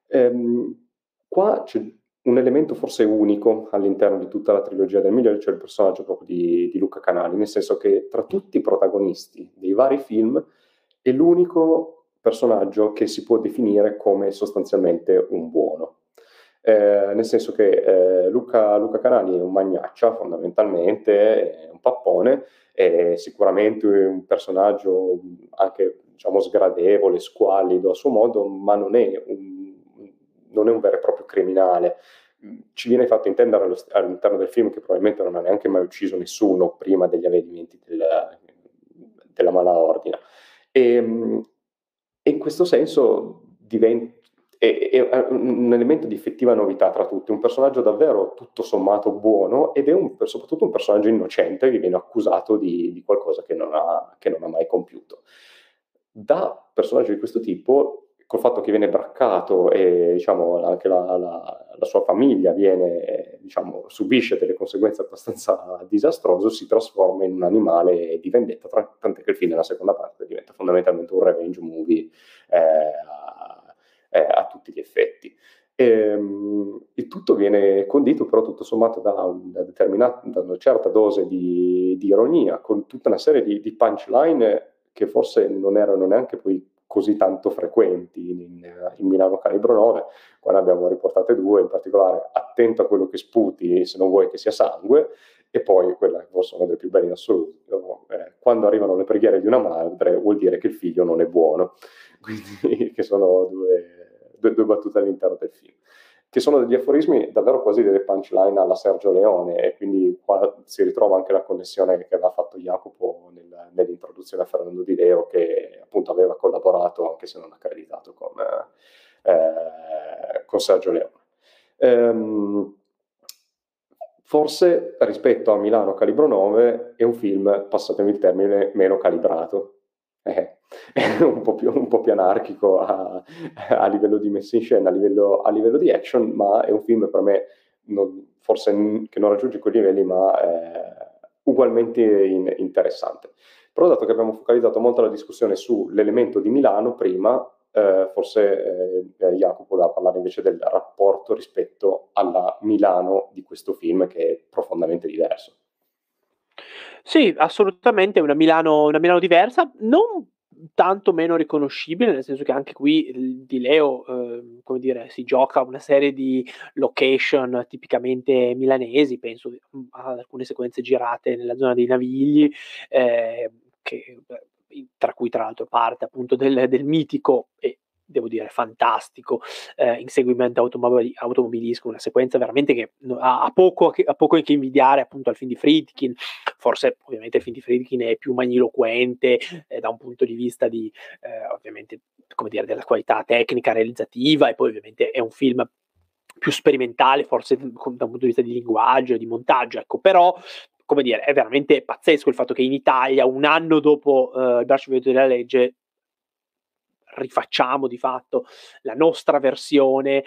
Qua c'è un elemento forse unico all'interno di tutta la trilogia del Migliore, cioè il personaggio proprio di Luca Canali, nel senso che tra tutti i protagonisti dei vari film è l'unico personaggio che si può definire come sostanzialmente un buono. Nel senso che Luca Canali è un magnaccia fondamentalmente, è un pappone, è sicuramente un personaggio anche diciamo sgradevole, squallido a suo modo, ma non è un vero e proprio criminale. Ci viene fatto intendere all'interno del film che probabilmente non ha neanche mai ucciso nessuno prima degli avvenimenti della mala ordine. E in questo senso è un elemento di effettiva novità tra tutti, un personaggio davvero tutto sommato buono ed è soprattutto un personaggio innocente che viene accusato di qualcosa che non ha mai compiuto. Da personaggio di questo tipo, col fatto che viene braccato e diciamo anche la sua famiglia subisce delle conseguenze abbastanza disastrose, si trasforma in un animale di vendetta, tant'è che il film nella seconda parte diventa fondamentalmente un revenge movie a tutti gli effetti. Il tutto viene condito però tutto sommato da una certa dose di ironia, con tutta una serie di punchline che forse non erano neanche poi così tanto frequenti in Milano Calibro 9, qua ne abbiamo riportate due, in particolare attento a quello che sputi se non vuoi che sia sangue, e poi quella che forse è una delle più belle in assoluto, quando arrivano le preghiere di una madre vuol dire che il figlio non è buono, quindi che sono due battute all'interno del film, che sono degli aforismi davvero quasi delle punchline alla Sergio Leone, e quindi qua si ritrova anche la connessione che aveva fatto Jacopo nell'introduzione a Fernando Di Leo, che appunto aveva collaborato, anche se non accreditato, con Sergio Leone. Forse rispetto a Milano Calibro 9 è un film, passatemi il termine, meno calibrato. È un po' più anarchico a livello di messa in scena, a livello di action, ma è un film per me forse che non raggiunge quei livelli, ma ugualmente interessante. Però dato che abbiamo focalizzato molto la discussione sull'elemento di Milano prima, forse Jacopo da parlare invece del rapporto rispetto alla Milano di questo film, che è profondamente diverso. Sì, assolutamente una Milano diversa, non tanto meno riconoscibile, nel senso che anche qui Di Leo, come dire, si gioca una serie di location tipicamente milanesi, penso ad alcune sequenze girate nella zona dei Navigli, tra cui tra l'altro parte appunto del mitico e devo dire fantastico inseguimento automobilisco, una sequenza veramente che ha poco che invidiare appunto al film di Friedkin. Forse ovviamente il film di Friedkin è più magniloquente da un punto di vista di ovviamente come dire della qualità tecnica realizzativa, e poi ovviamente è un film più sperimentale forse da un punto di vista di linguaggio e di montaggio, ecco. Però come dire, è veramente pazzesco il fatto che in Italia, un anno dopo il braccio violetto della legge, rifacciamo di fatto la nostra versione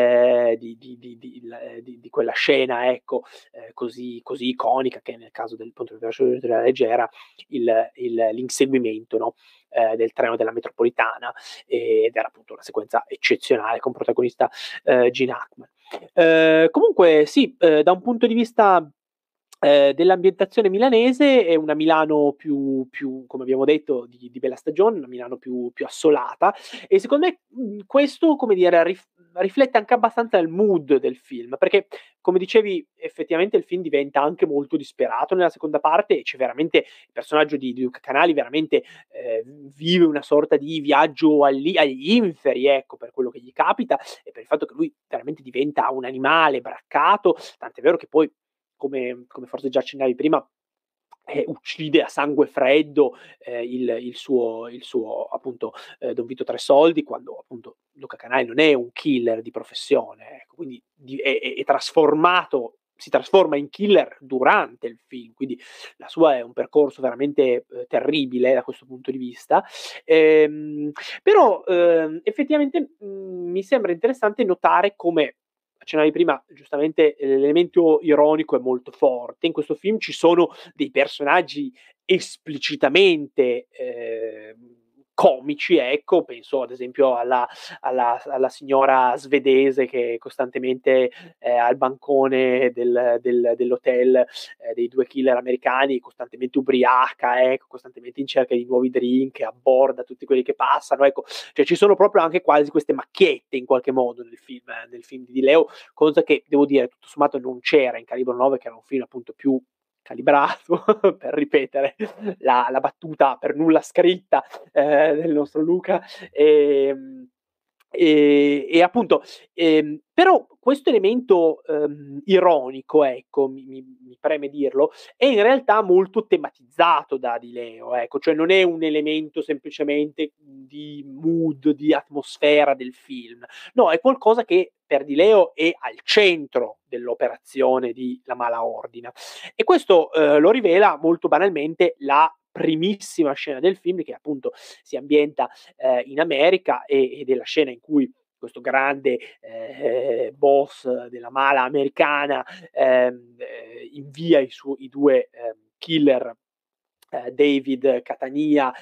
di quella scena, ecco, così iconica, che nel caso del Ponte della Legge era l'inseguimento, no? Del treno della metropolitana, ed era appunto una sequenza eccezionale con protagonista Gene Hackman. Comunque sì, da un punto di vista dell'ambientazione milanese è una Milano più come abbiamo detto di bella stagione, una Milano più assolata, e secondo me questo come dire riflette anche abbastanza il mood del film, perché come dicevi effettivamente il film diventa anche molto disperato nella seconda parte, e c'è veramente il personaggio di Luca Canali veramente vive una sorta di viaggio agli inferi, ecco, per quello che gli capita e per il fatto che lui veramente diventa un animale braccato, tant'è vero che poi come forse già accennavi prima, uccide a sangue freddo il suo appunto Don Vito Tresoldi, quando appunto Luca Canali non è un killer di professione, ecco, quindi si trasforma in killer durante il film, quindi la sua è un percorso veramente terribile da questo punto di vista. Però effettivamente mi sembra interessante notare come accennavi prima, giustamente l'elemento ironico è molto forte. In questo film ci sono dei personaggi esplicitamente comici, ecco, penso ad esempio alla signora svedese che costantemente al bancone dell'hotel dei due killer americani, costantemente ubriaca, ecco, costantemente in cerca di nuovi drink, abborda tutti quelli che passano, ecco, cioè ci sono proprio anche quasi queste macchiette in qualche modo nel film di Leo, cosa che devo dire tutto sommato non c'era in Calibro 9, che era un film appunto più calibrato per ripetere la battuta per nulla scritta del nostro Luca. E appunto, però questo elemento ironico, ecco, mi preme dirlo, è in realtà molto tematizzato da Di Leo, ecco, cioè non è un elemento semplicemente di mood, di atmosfera del film, no, è qualcosa che per Di Leo è al centro dell'operazione di La Mala Ordina. E questo lo rivela molto banalmente la primissima scena del film, che appunto si ambienta in America ed è la scena in cui questo grande boss della mala americana invia i due killer David Catania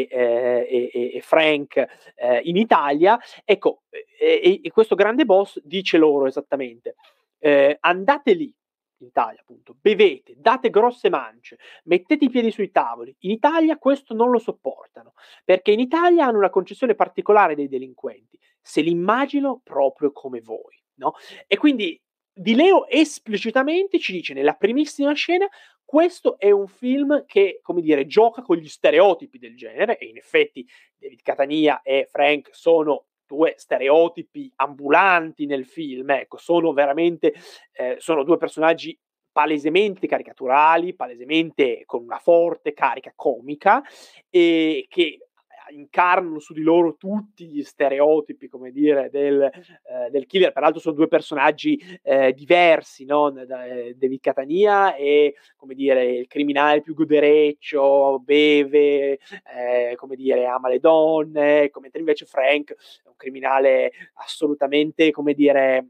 e Frank in Italia. Ecco, e questo grande boss dice loro esattamente: andate lì in Italia, appunto, bevete, date grosse mance, mettete i piedi sui tavoli. In Italia questo non lo sopportano, perché in Italia hanno una concezione particolare dei delinquenti, se li immagino proprio come voi, no? E quindi Di Leo esplicitamente ci dice nella primissima scena: questo è un film che, come dire, gioca con gli stereotipi del genere, e in effetti David Catania e Frank sono due stereotipi ambulanti nel film, ecco, sono veramente sono due personaggi palesemente caricaturali, palesemente con una forte carica comica, e che incarnano su di loro tutti gli stereotipi, come dire, del killer. Peraltro sono due personaggi diversi, no? David Catania è, come dire, il criminale più godereccio, beve, come dire, ama le donne, mentre invece Frank è un criminale assolutamente, come dire,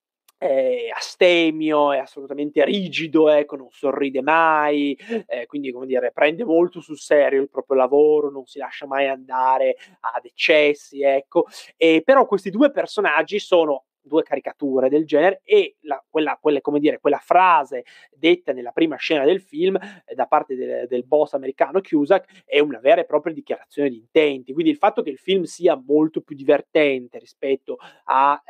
astemio, è assolutamente rigido, ecco, non sorride mai, quindi, come dire, prende molto sul serio il proprio lavoro, non si lascia mai andare ad eccessi, ecco. Però questi due personaggi sono due caricature del genere, e quella frase detta nella prima scena del film da parte del boss americano Cusack è una vera e propria dichiarazione di intenti. Quindi il fatto che il film sia molto più divertente rispetto a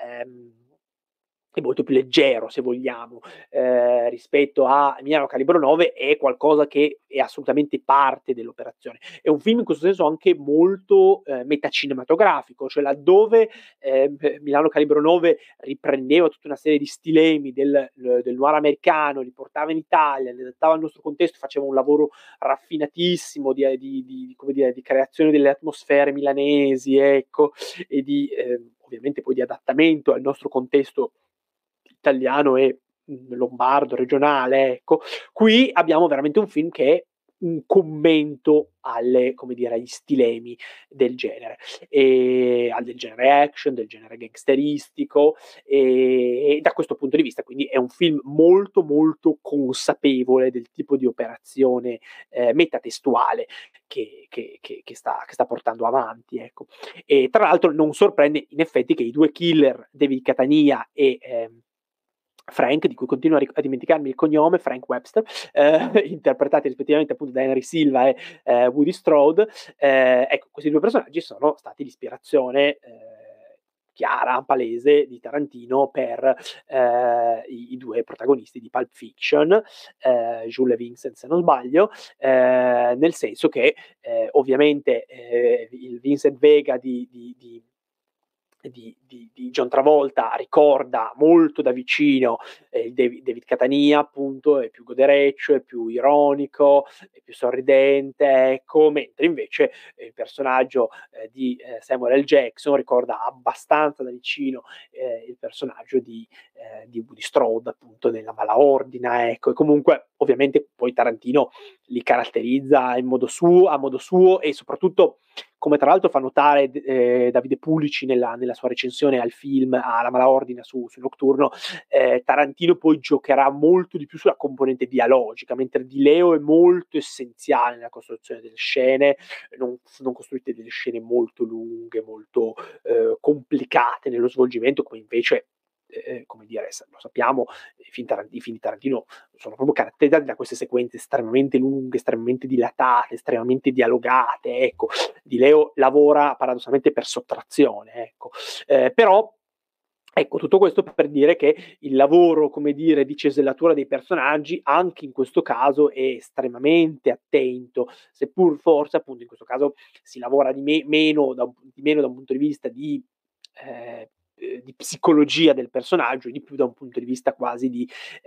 è molto più leggero, se vogliamo, rispetto a Milano Calibro 9, è qualcosa che è assolutamente parte dell'operazione. È un film in questo senso anche molto metacinematografico, cioè laddove Milano Calibro 9 riprendeva tutta una serie di stilemi del noir americano, li portava in Italia, li adattava al nostro contesto, faceva un lavoro raffinatissimo come dire, di creazione delle atmosfere milanesi, ecco, e di ovviamente poi di adattamento al nostro contesto italiano e lombardo, regionale, ecco. Qui abbiamo veramente un film che è un commento come dire, agli stilemi del genere, del genere action, del genere gangsteristico, e da questo punto di vista quindi è un film molto molto consapevole del tipo di operazione metatestuale che sta portando avanti, ecco. E tra l'altro non sorprende in effetti che i due killer, David Catania e Frank, di cui continuo a dimenticarmi il cognome, Frank Webster, interpretati rispettivamente appunto da Henry Silva e Woody Strode, ecco, questi due personaggi sono stati l'ispirazione chiara, palese di Tarantino per i due protagonisti di Pulp Fiction, Jules e Vincent se non sbaglio, nel senso che ovviamente il Vincent Vega di John Travolta ricorda molto da vicino il David Catania, appunto, è più godereccio, è più ironico, è più sorridente, ecco, mentre invece il personaggio di Samuel L. Jackson ricorda abbastanza da vicino il personaggio di Woody Strode, appunto, nella Mala Ordina, ecco. E comunque ovviamente poi Tarantino li caratterizza a modo suo, e soprattutto come tra l'altro fa notare Davide Pulici nella sua recensione al film, alla Malaordina su Nocturno, Tarantino poi giocherà molto di più sulla componente dialogica, mentre Di Leo è molto essenziale nella costruzione delle scene, non costruite delle scene molto lunghe, molto complicate nello svolgimento, come invece come dire, lo sappiamo, i film di Tarantino sono proprio caratterizzati da queste sequenze estremamente lunghe, estremamente dilatate, estremamente dialogate. Ecco, Di Leo lavora paradossalmente per sottrazione, ecco. Però ecco, tutto questo per dire che il lavoro, come dire, di cesellatura dei personaggi, anche in questo caso, è estremamente attento, seppur forse, appunto, in questo caso si lavora meno da un punto di vista di psicologia del personaggio, e di più da un punto di vista quasi di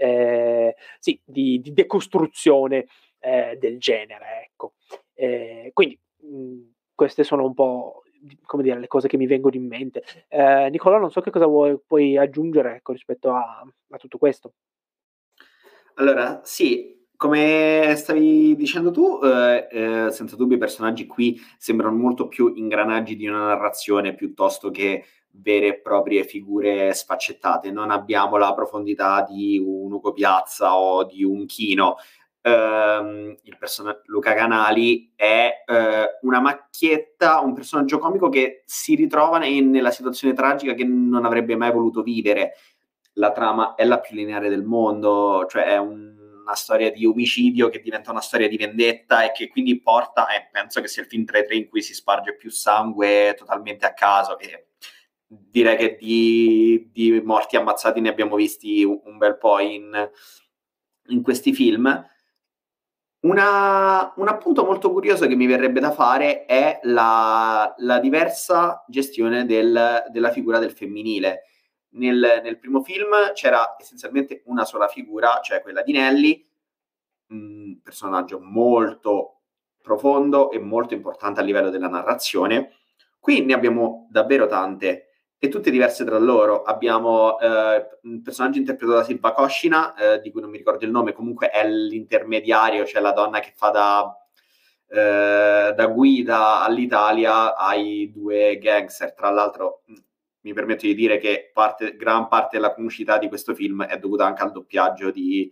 decostruzione del genere, ecco. Quindi queste sono un po', come dire, le cose che mi vengono in mente. Nicola, non so che cosa puoi aggiungere, ecco, rispetto a tutto questo. Allora, sì, come stavi dicendo tu, senza dubbio i personaggi qui sembrano molto più ingranaggi di una narrazione piuttosto che vere e proprie figure sfaccettate. Non abbiamo la profondità di un Ugo Piazza o di un Chino. Luca Canali è una macchietta, un personaggio comico che si ritrova nella situazione tragica che non avrebbe mai voluto vivere. La trama è la più lineare del mondo, cioè è una storia di omicidio che diventa una storia di vendetta e che quindi porta, penso che sia il film tra i tre in cui si sparge più sangue totalmente a caso, che direi che di morti ammazzati ne abbiamo visti un bel po' in questi film. Un appunto molto curioso che mi verrebbe da fare è la diversa gestione della figura del femminile. Nel primo film c'era essenzialmente una sola figura, cioè quella di Nelly, un personaggio molto profondo e molto importante a livello della narrazione. Qui ne abbiamo davvero tante e tutte diverse tra loro. Abbiamo un personaggio interpretato da Silva Coscina, di cui non mi ricordo il nome, comunque è l'intermediario, cioè la donna che fa da guida all'Italia ai due gangster. Tra l'altro mi permetto di dire che gran parte della comicità di questo film è dovuta anche al doppiaggio di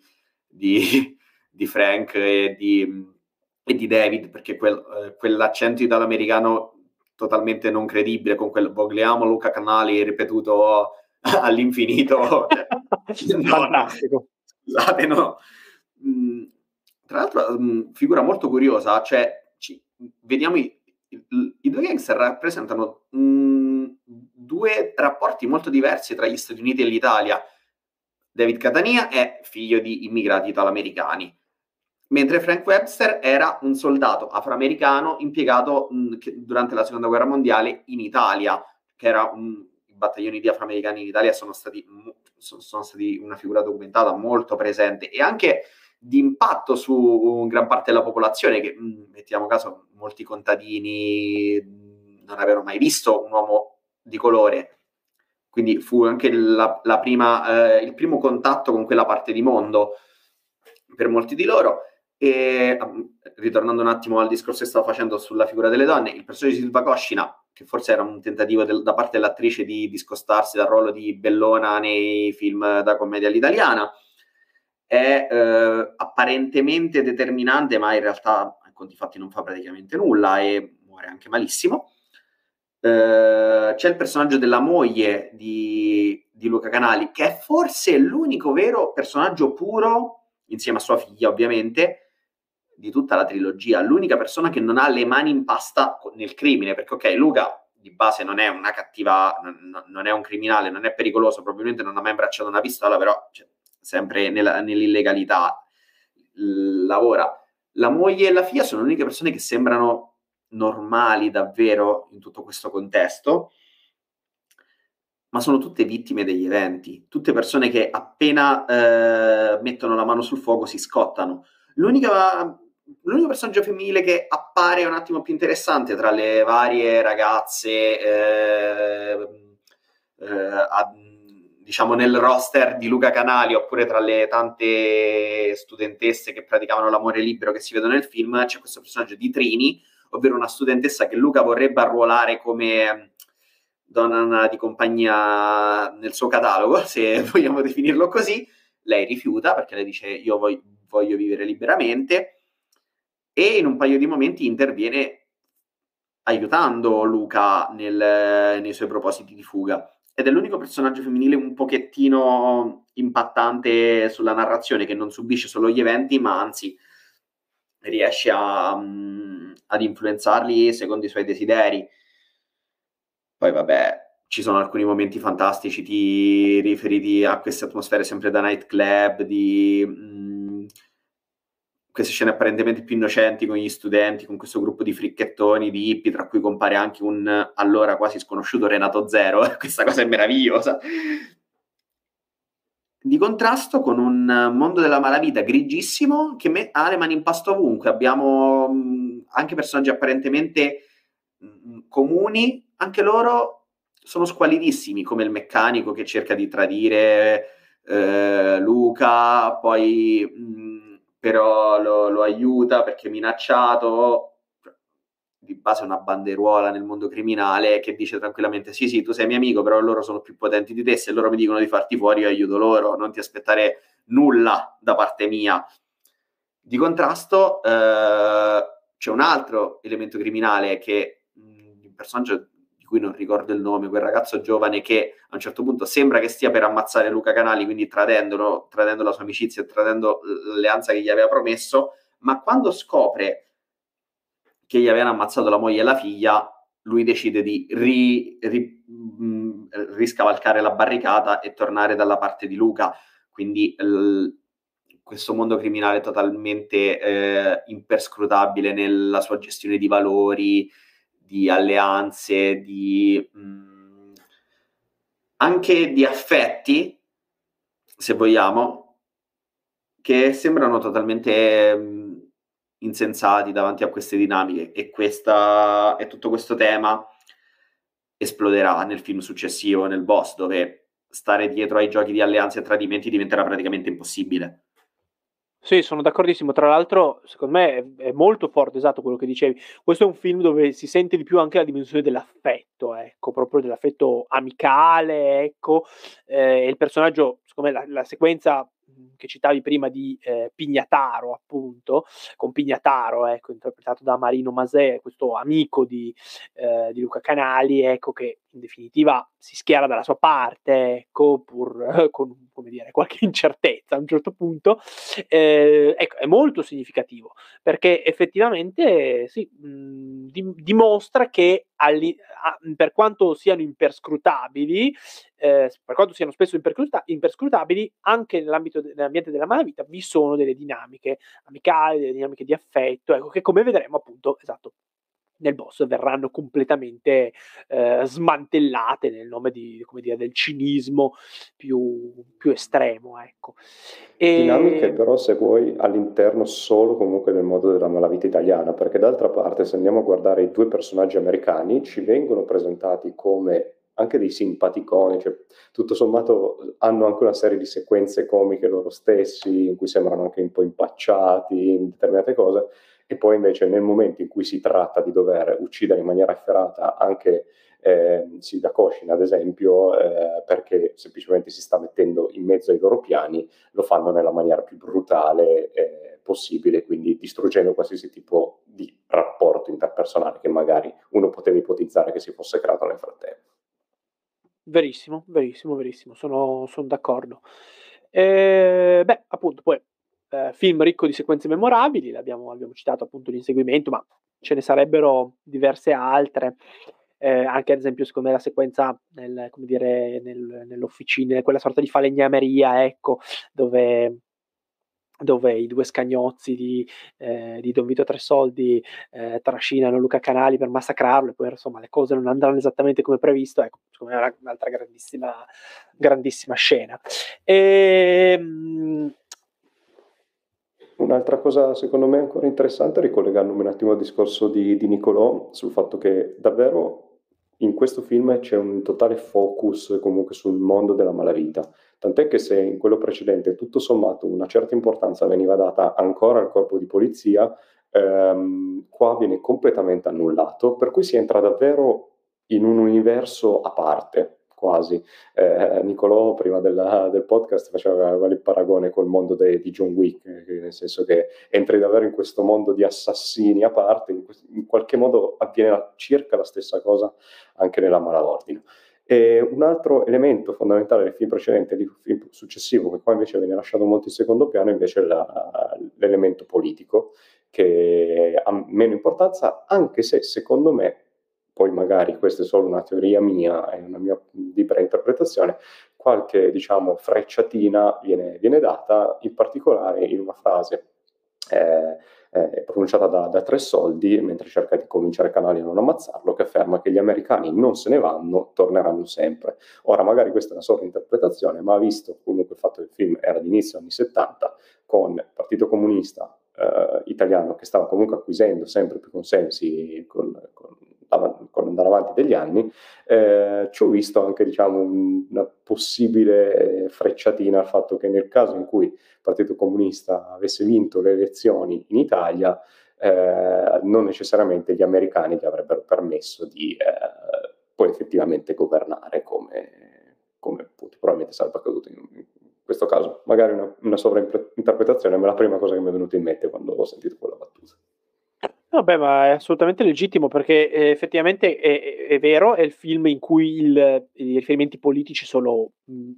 Frank e di David, perché quell'accento italo-americano totalmente non credibile, con quel vogliamo Luca Canali ripetuto all'infinito. Fantastico. Scusate, no. Tra l'altro, figura molto curiosa, cioè vediamo i due gangster rappresentano due rapporti molto diversi tra gli Stati Uniti e l'Italia. David Catania è figlio di immigrati italo-americani, mentre Frank Webster era un soldato afroamericano impiegato durante la Seconda Guerra Mondiale in Italia, che era i battaglioni di afroamericani in Italia sono stati una figura documentata molto presente e anche di impatto su gran parte della popolazione, che mettiamo caso molti contadini non avevano mai visto un uomo di colore. Quindi fu anche il primo contatto con quella parte di mondo per molti di loro. E ritornando un attimo al discorso che stavo facendo sulla figura delle donne, il personaggio di Silva Coscina, che forse era un tentativo da parte dell'attrice di discostarsi dal ruolo di Bellona nei film da commedia all'italiana, è apparentemente determinante, ma in realtà a conti fatti non fa praticamente nulla e muore anche malissimo. C'è il personaggio della moglie di Luca Canali, che è forse l'unico vero personaggio puro, insieme a sua figlia ovviamente, di tutta la trilogia. L'unica persona che non ha le mani in pasta nel crimine, perché ok, Luca di base non è una cattiva, non è un criminale, non è pericoloso, probabilmente non ha mai abbracciato una pistola, però sempre nell'illegalità lavora. La moglie e la figlia sono le uniche persone che sembrano normali davvero in tutto questo contesto, ma sono tutte vittime degli eventi, tutte persone che appena mettono la mano sul fuoco si scottano. L'unico personaggio femminile che appare un attimo più interessante tra le varie ragazze diciamo nel roster di Luca Canali, oppure tra le tante studentesse che praticavano l'amore libero che si vedono nel film, c'è questo personaggio di Trini, ovvero una studentessa che Luca vorrebbe arruolare come donna di compagnia nel suo catalogo, se vogliamo definirlo così. Lei rifiuta perché lei dice io voglio vivere liberamente, e in un paio di momenti interviene aiutando Luca nei suoi propositi di fuga. Ed è l'unico personaggio femminile un pochettino impattante sulla narrazione, che non subisce solo gli eventi, ma anzi riesce ad influenzarli secondo i suoi desideri. Poi vabbè, ci sono alcuni momenti fantastici riferiti a queste atmosfere sempre da nightclub, di queste scene apparentemente più innocenti con gli studenti, con questo gruppo di fricchettoni, di hippie, tra cui compare anche un allora quasi sconosciuto Renato Zero. Questa cosa è meravigliosa. Di contrasto con un mondo della malavita grigissimo che ha le mani in pasto ovunque. Abbiamo anche personaggi apparentemente comuni, anche loro sono squalidissimi, come il meccanico che cerca di tradire Luca, poi però lo aiuta perché è minacciato. Di base una banderuola nel mondo criminale che dice tranquillamente sì, tu sei mio amico, però loro sono più potenti di te, se loro mi dicono di farti fuori io aiuto loro, non ti aspettare nulla da parte mia. Di contrasto c'è un altro elemento criminale, che un personaggio di cui non ricordo il nome, quel ragazzo giovane che a un certo punto sembra che stia per ammazzare Luca Canali, quindi tradendo la sua amicizia e tradendo l'alleanza che gli aveva promesso, ma quando scopre che gli avevano ammazzato la moglie e la figlia, lui decide di riscavalcare la barricata e tornare dalla parte di Luca. Quindi questo mondo criminale totalmente imperscrutabile nella sua gestione di valori, di alleanze, anche di affetti, se vogliamo, che sembrano totalmente insensati davanti a queste dinamiche, e tutto questo tema esploderà nel film successivo, nel Boss, dove stare dietro ai giochi di alleanze e tradimenti diventerà praticamente impossibile. Sì, sono d'accordissimo. Tra l'altro, secondo me è molto forte, esatto, quello che dicevi. Questo è un film dove si sente di più anche la dimensione dell'affetto, ecco, proprio dell'affetto amicale, ecco. Il personaggio, secondo me, la sequenza che citavi prima di Pignataro, appunto, con Pignataro, ecco, interpretato da Marino Masè, questo amico di Luca Canali, ecco, che in definitiva si schiera dalla sua parte, ecco, pur con, come dire, qualche incertezza a un certo punto. Ecco, è molto significativo, perché effettivamente sì, dimostra che per quanto siano imperscrutabili, per quanto siano spesso imperscrutabili, anche nell'ambiente della malavita vi sono delle dinamiche amicali, delle dinamiche di affetto, ecco, che come vedremo appunto, esatto, nel Boss verranno completamente smantellate nel nome come dire, del cinismo più estremo, ecco. Dinamiche però, se vuoi, all'interno solo comunque del mondo della malavita italiana, perché d'altra parte se andiamo a guardare i due personaggi americani ci vengono presentati come anche dei simpaticoni, cioè tutto sommato hanno anche una serie di sequenze comiche loro stessi in cui sembrano anche un po' impacciati in determinate cose, e poi invece nel momento in cui si tratta di dover uccidere in maniera efferata anche Silvia Coscina, ad esempio, perché semplicemente si sta mettendo in mezzo ai loro piani, lo fanno nella maniera più brutale possibile, quindi distruggendo qualsiasi tipo di rapporto interpersonale che magari uno poteva ipotizzare che si fosse creato nel frattempo. Verissimo, verissimo, verissimo, sono d'accordo. Appunto, poi film ricco di sequenze memorabili, abbiamo citato appunto l'inseguimento, ma ce ne sarebbero diverse altre. Anche ad esempio, secondo me, la sequenza nell'officina, quella sorta di falegnameria, ecco, dove i due scagnozzi di Don Vito Tresoldi trascinano Luca Canali per massacrarlo, e poi insomma le cose non andranno esattamente come previsto. Ecco, secondo me è un'altra grandissima scena. Un'altra cosa secondo me ancora interessante, ricollegandomi un attimo al discorso di Nicolò, sul fatto che davvero in questo film c'è un totale focus comunque sul mondo della malavita, tant'è che se in quello precedente tutto sommato una certa importanza veniva data ancora al corpo di polizia, qua viene completamente annullato, per cui si entra davvero in un universo a parte, quasi. Nicolò prima del podcast faceva il paragone col mondo di John Wick, nel senso che entri davvero in questo mondo di assassini a parte, in qualche modo avviene circa la stessa cosa anche nella Malaordine. E un altro elemento fondamentale del film precedente e del film successivo, che qua invece viene lasciato molto in secondo piano, invece è l'elemento politico, che ha meno importanza, anche se secondo me, poi magari questa è solo una teoria mia, è una mia libera interpretazione, qualche, diciamo, frecciatina viene data, in particolare in una frase pronunciata da Tre Soldi, mentre cerca di convincere Canali a non ammazzarlo, che afferma che gli americani non se ne vanno, torneranno sempre. Ora, magari questa è una sola interpretazione, ma visto comunque il fatto che il film era di inizio anni 70, con il Partito Comunista italiano che stava comunque acquisendo sempre più consensi con andare avanti degli anni, ci ho visto anche, diciamo, una possibile frecciatina al fatto che nel caso in cui il Partito Comunista avesse vinto le elezioni in Italia, non necessariamente gli americani gli avrebbero permesso di poi effettivamente governare come appunto, probabilmente sarebbe accaduto in questo caso. Magari una sovrainterpretazione, ma è la prima cosa che mi è venuta in mente quando ho sentito quella battuta. Vabbè, ma è assolutamente legittimo perché effettivamente è vero, è il film in cui i riferimenti politici sono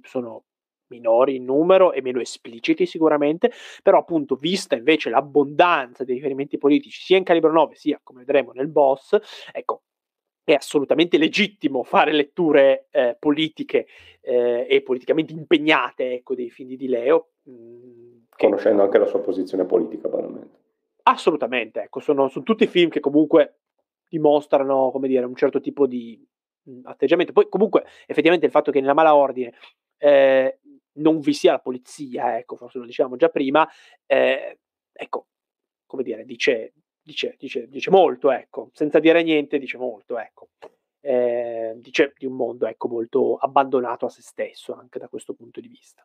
minori in numero e meno espliciti sicuramente, però appunto vista invece l'abbondanza dei riferimenti politici sia in Calibro 9 sia, come vedremo, nel Boss, ecco, è assolutamente legittimo fare letture politiche e politicamente impegnate, ecco, dei film di Leo. Conoscendo anche la sua posizione politica, banalmente. Assolutamente, ecco, sono tutti film che comunque dimostrano, come dire, un certo tipo di atteggiamento. Poi comunque effettivamente il fatto che nella Malaordine non vi sia la polizia, ecco, forse lo dicevamo già prima, ecco, come dire, dice molto, ecco, senza dire niente dice molto, ecco. Dice di un mondo, ecco, molto abbandonato a se stesso anche da questo punto di vista.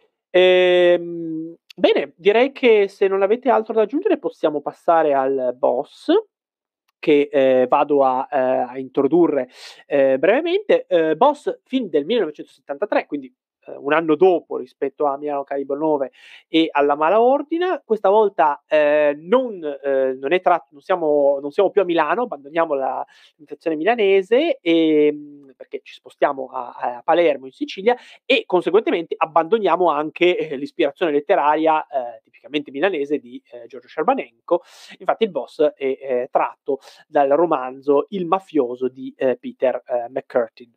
Bene, direi che se non avete altro da aggiungere possiamo passare al Boss, che vado a introdurre brevemente. Boss, film del 1973, quindi un anno dopo rispetto a Milano Calibro 9 e alla Malaordina. Questa volta non è non siamo più a Milano, abbandoniamo l'ambientazione milanese perché ci spostiamo a Palermo in Sicilia e conseguentemente abbandoniamo anche l'ispirazione letteraria tipicamente milanese di Giorgio Scerbanenko. Infatti il Boss è tratto dal romanzo Il mafioso di Peter McCurtain.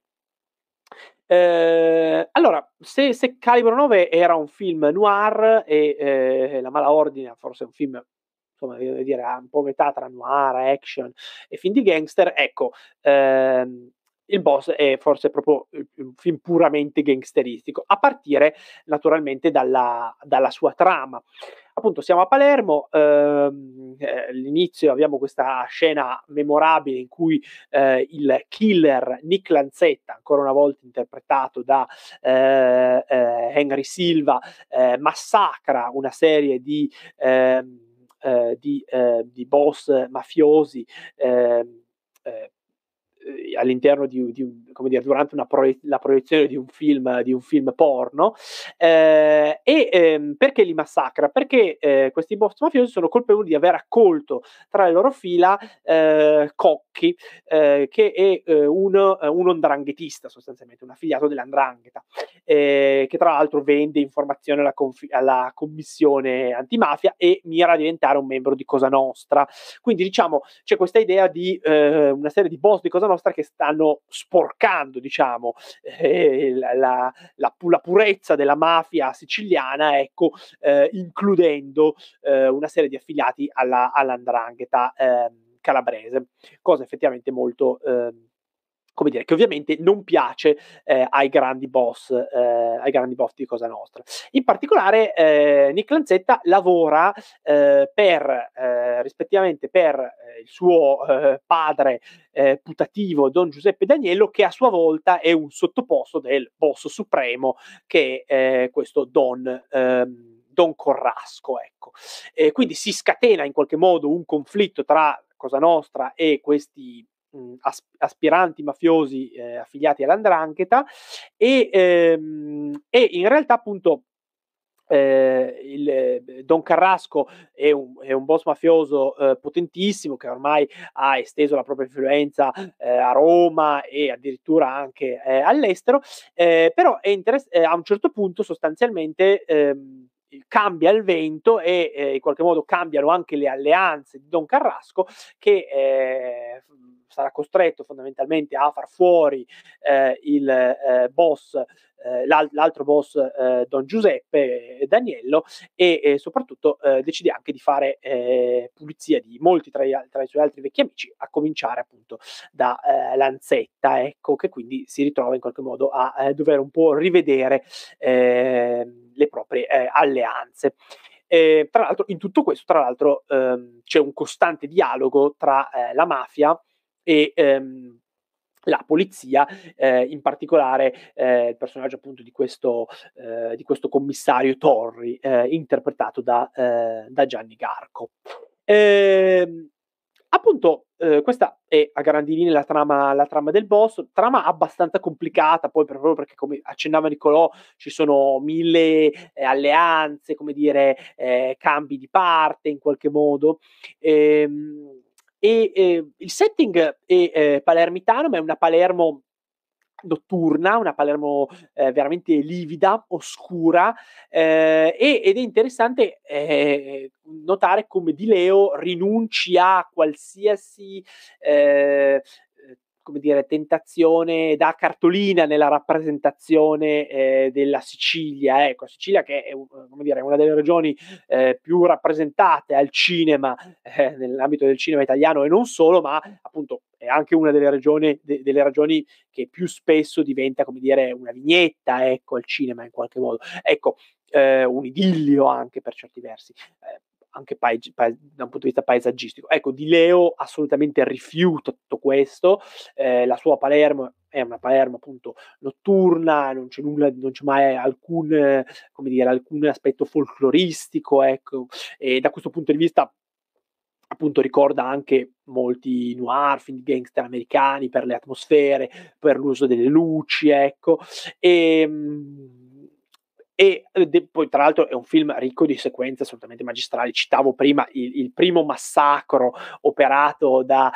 Allora, se Calibro 9 era un film noir e La Malaordine forse è un film, insomma, devo dire, un po' metà tra noir, action e film di gangster, ecco, il Boss è forse proprio un film puramente gangsteristico, a partire naturalmente dalla sua trama. Appunto, siamo a Palermo, all'inizio abbiamo questa scena memorabile in cui il killer Nick Lanzetta, ancora una volta interpretato da Henry Silva, massacra una serie di boss mafiosi all'interno come dire, durante la proiezione di un film porno. Perché li massacra? Perché questi boss mafiosi sono colpevoli di aver accolto tra le loro fila Cocchi, che è un 'ndranghetista, sostanzialmente un affiliato dell''ndrangheta, che tra l'altro vende informazioni alla commissione antimafia e mira a diventare un membro di Cosa Nostra. Quindi diciamo c'è questa idea di una serie di boss di Cosa Nostra che stanno sporcando, diciamo, la purezza della mafia siciliana, ecco, includendo una serie di affiliati alla 'ndrangheta calabrese, cosa effettivamente molto come dire, che ovviamente non piace ai grandi boss di Cosa Nostra. In particolare Nick Lanzetta lavora rispettivamente per il suo padre putativo Don Giuseppe Daniello, che a sua volta è un sottoposto del boss supremo, che è questo Don Corrasco, ecco. Quindi si scatena in qualche modo un conflitto tra Cosa Nostra e questi aspiranti mafiosi affiliati all''ndrangheta, e in realtà appunto Don Carrasco è un boss mafioso potentissimo, che ormai ha esteso la propria influenza a Roma e addirittura anche all'estero, però a un certo punto sostanzialmente cambia il vento e in qualche modo cambiano anche le alleanze di Don Carrasco, che sarà costretto fondamentalmente a far fuori il boss, l'altro boss Don Giuseppe Daniello, e soprattutto decide anche di fare pulizia di molti tra i suoi altri vecchi amici, a cominciare appunto da Lanzetta, ecco, che quindi si ritrova in qualche modo a dover un po' rivedere le proprie alleanze. Tra l'altro, in tutto questo, c'è un costante dialogo tra la mafia e la polizia, in particolare il personaggio appunto di questo commissario Torri, interpretato da Gianni Garco. Appunto, questa è a grandi linee la trama del boss, trama abbastanza complicata, poi proprio perché, come accennava Nicolò, ci sono 1000 alleanze, come dire, cambi di parte in qualche modo. Il setting è palermitano, ma è una Palermo notturna, una Palermo veramente livida, oscura, ed è interessante notare come Di Leo rinunci a qualsiasi come dire, tentazione da cartolina nella rappresentazione della Sicilia. Ecco, Sicilia che è come dire, una delle regioni più rappresentate al cinema, nell'ambito del cinema italiano e non solo, ma appunto è anche una delle regioni che più spesso diventa, come dire, una vignetta, ecco, al cinema in qualche modo. Ecco, un idillio anche per certi versi. Anche da un punto di vista paesaggistico. Ecco, Di Leo assolutamente rifiuta tutto questo, la sua Palermo è una Palermo appunto notturna, non c'è mai alcun aspetto folcloristico, ecco, e da questo punto di vista appunto ricorda anche molti noir, film di gangster americani, per le atmosfere, per l'uso delle luci, ecco. Poi tra l'altro è un film ricco di sequenze assolutamente magistrali. Citavo prima il primo massacro operato da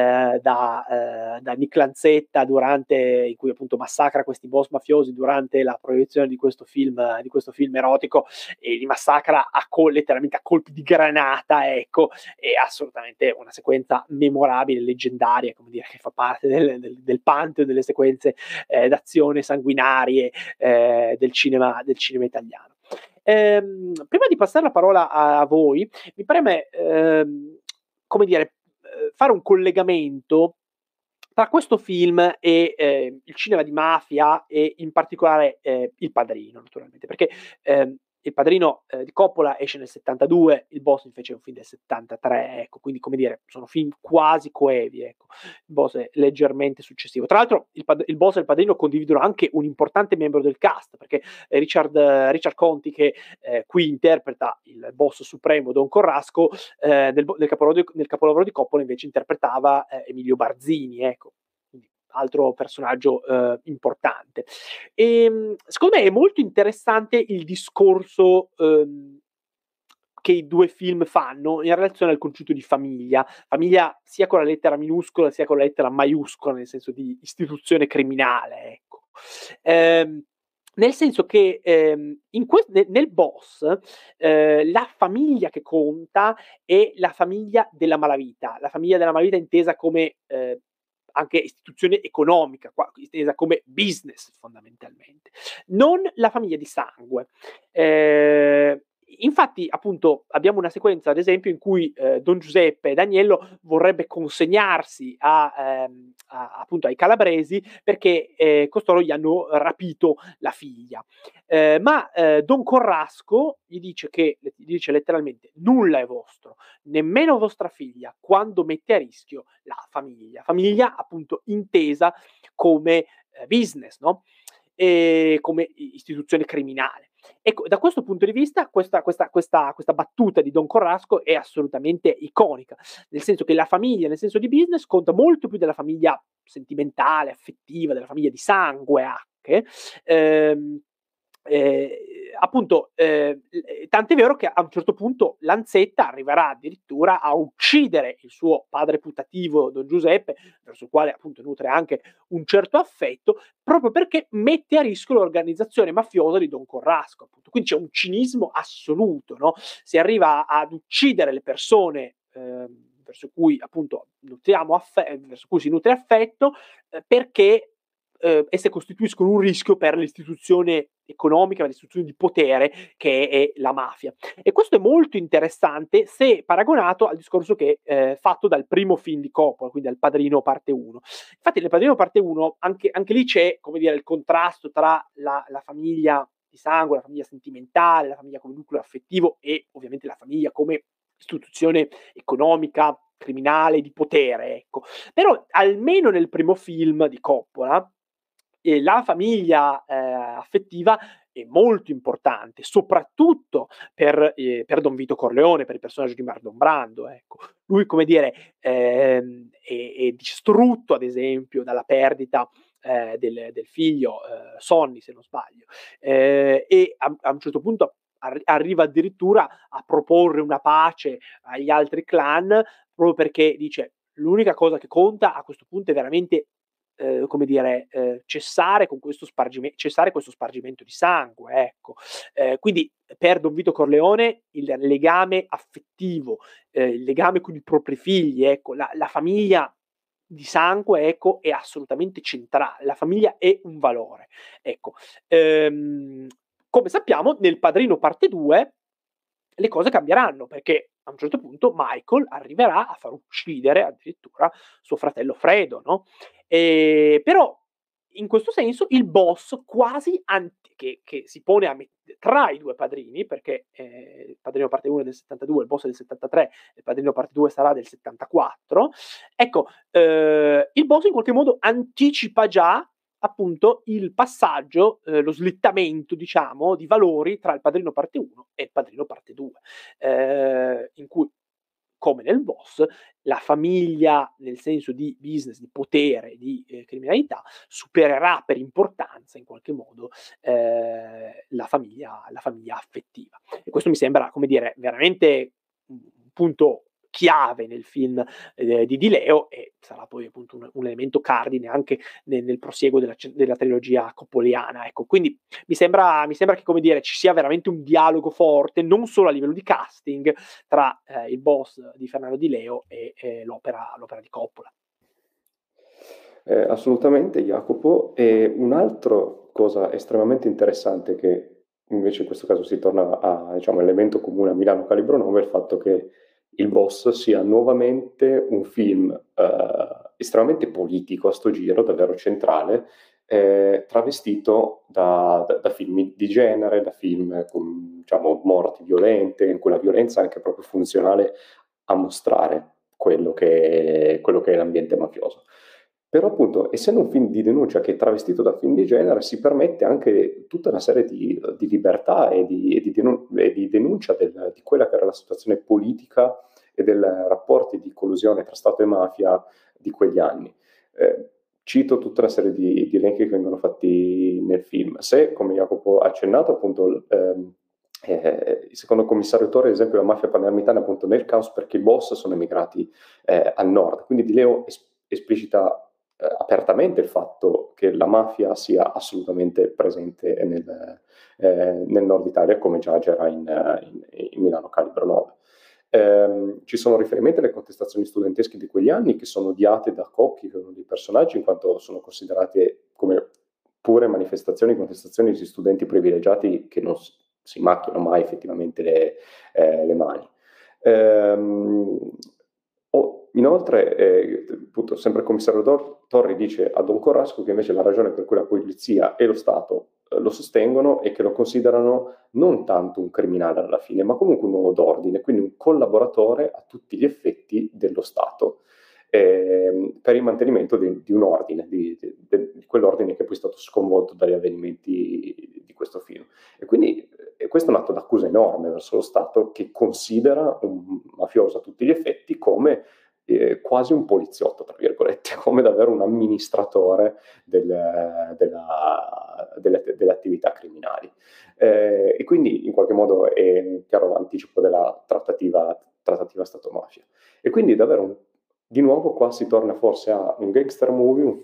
Nick Lanzetta, in cui appunto massacra questi boss mafiosi durante la proiezione di questo film erotico, e li massacra letteralmente a colpi di granata, ecco. È assolutamente una sequenza memorabile, leggendaria, come dire, che fa parte del pantheon delle sequenze d'azione sanguinarie del cinema italiano. Prima di passare la parola a voi, mi preme come dire, fare un collegamento tra questo film e il cinema di mafia, e in particolare Il Padrino, naturalmente, perché Il Padrino di Coppola esce nel 72, Il Boss invece è un film del 73, ecco, quindi come dire, sono film quasi coevi, ecco. Il Boss è leggermente successivo. Tra l'altro il Boss e Il Padrino condividono anche un importante membro del cast, perché Richard Conti, che qui interpreta il boss supremo Don Corrasco, nel capolavoro di Coppola invece interpretava Emilio Barzini, ecco, quindi altro personaggio importante. Secondo me è molto interessante il discorso che i due film fanno in relazione al concetto di famiglia sia con la lettera minuscola sia con la lettera maiuscola, nel senso di istituzione criminale, ecco. Nel senso che nel Boss la famiglia che conta è la famiglia della malavita intesa come anche istituzione economica, intesa come business fondamentalmente, non la famiglia di sangue. Infatti, appunto, abbiamo una sequenza, ad esempio, in cui Don Giuseppe ed Agnello vorrebbe consegnarsi appunto ai calabresi perché costoro gli hanno rapito la figlia. Ma Don Corrasco gli dice letteralmente: nulla è vostro, nemmeno vostra figlia, quando mette a rischio la famiglia appunto intesa come business, no? E come istituzione criminale. Ecco, da questo punto di vista, questa battuta di Don Corrasco è assolutamente iconica, nel senso che la famiglia, nel senso di business, conta molto più della famiglia sentimentale, affettiva, della famiglia di sangue anche. Appunto, tant'è vero che a un certo punto Lanzetta arriverà addirittura a uccidere il suo padre putativo Don Giuseppe, verso il quale appunto nutre anche un certo affetto, proprio perché mette a rischio l'organizzazione mafiosa di Don Corrasco. Appunto. Quindi c'è un cinismo assoluto, no? Si arriva ad uccidere le persone verso cui appunto verso cui si nutre affetto, perché esse costituiscono un rischio per l'istituzione economica, l'istituzione di potere che è la mafia. E questo è molto interessante se paragonato al discorso che fatto dal primo film di Coppola, quindi al Padrino parte 1. Infatti nel Padrino parte 1 anche lì c'è, come dire, il contrasto tra la famiglia di sangue, la famiglia sentimentale, la famiglia come nucleo affettivo e ovviamente la famiglia come istituzione economica, criminale, di potere, ecco. Però almeno nel primo film di Coppola la famiglia affettiva è molto importante, soprattutto per Don Vito Corleone, per il personaggio di Marlon Brando. Ecco. Lui, come dire, è distrutto, ad esempio, dalla perdita del figlio Sonny, se non sbaglio, e a un certo punto arriva addirittura a proporre una pace agli altri clan, proprio perché dice l'unica cosa che conta a questo punto è veramente come dire, cessare questo spargimento di sangue, ecco. Quindi per Don Vito Corleone il legame affettivo, il legame con i propri figli, ecco, la famiglia di sangue, ecco, è assolutamente centrale. La famiglia è un valore, ecco. Come sappiamo, nel Padrino parte 2 le cose cambieranno perché a un certo punto Michael arriverà a far uccidere addirittura suo fratello Fredo, no? Però in questo senso il boss quasi che si pone tra i due padrini, perché il Padrino parte 1 è del 72, il boss è del 73, il Padrino parte 2 sarà del 74, ecco, il boss in qualche modo anticipa già appunto il passaggio, lo slittamento diciamo di valori tra il Padrino parte 1 e il Padrino parte 2, in cui come nel boss la famiglia nel senso di business, di potere, di criminalità supererà per importanza in qualche modo la famiglia affettiva. E questo mi sembra, come dire, veramente un punto chiave nel film di Leo e sarà poi appunto un elemento cardine anche nel prosieguo della trilogia coppoliana. Ecco, quindi mi sembra che, come dire, ci sia veramente un dialogo forte, non solo a livello di casting, tra il boss di Fernando Di Leo e l'opera di Coppola. Assolutamente, Jacopo. E un'altra cosa estremamente interessante che invece in questo caso si torna a, diciamo, elemento comune a Milano Calibro 9 è il fatto che il boss sia nuovamente un film estremamente politico a sto giro, davvero centrale, travestito da film di genere, da film con, diciamo, morti violente, in cui la violenza è anche proprio funzionale a mostrare quello che è l'ambiente mafioso. Però appunto, essendo un film di denuncia che è travestito da film di genere, si permette anche tutta una serie di libertà e di denuncia di quella che era la situazione politica e dei rapporti di collusione tra Stato e mafia di quegli anni. Cito tutta una serie di elenchi che vengono fatti nel film. Se, come Jacopo ha accennato, appunto, il secondo commissario Torre, ad esempio, la mafia palermitana, appunto, nel caos perché i boss sono emigrati al nord. Quindi Di Leo esplicita apertamente il fatto che la mafia sia assolutamente presente nel nord Italia, come già c'era in Milano Calibro 9. Ci sono riferimenti alle contestazioni studentesche di quegli anni che sono odiate da Cocchi, che è uno dei personaggi, in quanto sono considerate come pure manifestazioni e contestazioni di studenti privilegiati che non si macchiano mai effettivamente le mani. Inoltre, appunto, sempre il commissario Torri dice a Don Corrasco che invece la ragione per cui la polizia e lo Stato lo sostengono è che lo considerano non tanto un criminale alla fine, ma comunque un uomo d'ordine, quindi un collaboratore a tutti gli effetti dello Stato, per il mantenimento di un ordine, di quell'ordine che poi è stato sconvolto dagli avvenimenti di questo film. E quindi questo è un atto d'accusa enorme verso lo Stato, che considera un mafioso a tutti gli effetti come quasi un poliziotto, tra virgolette, come davvero un amministratore delle attività criminali. E quindi in qualche modo è un chiaro anticipo della trattativa Stato-mafia. E quindi davvero, di nuovo qua si torna forse a un gangster movie,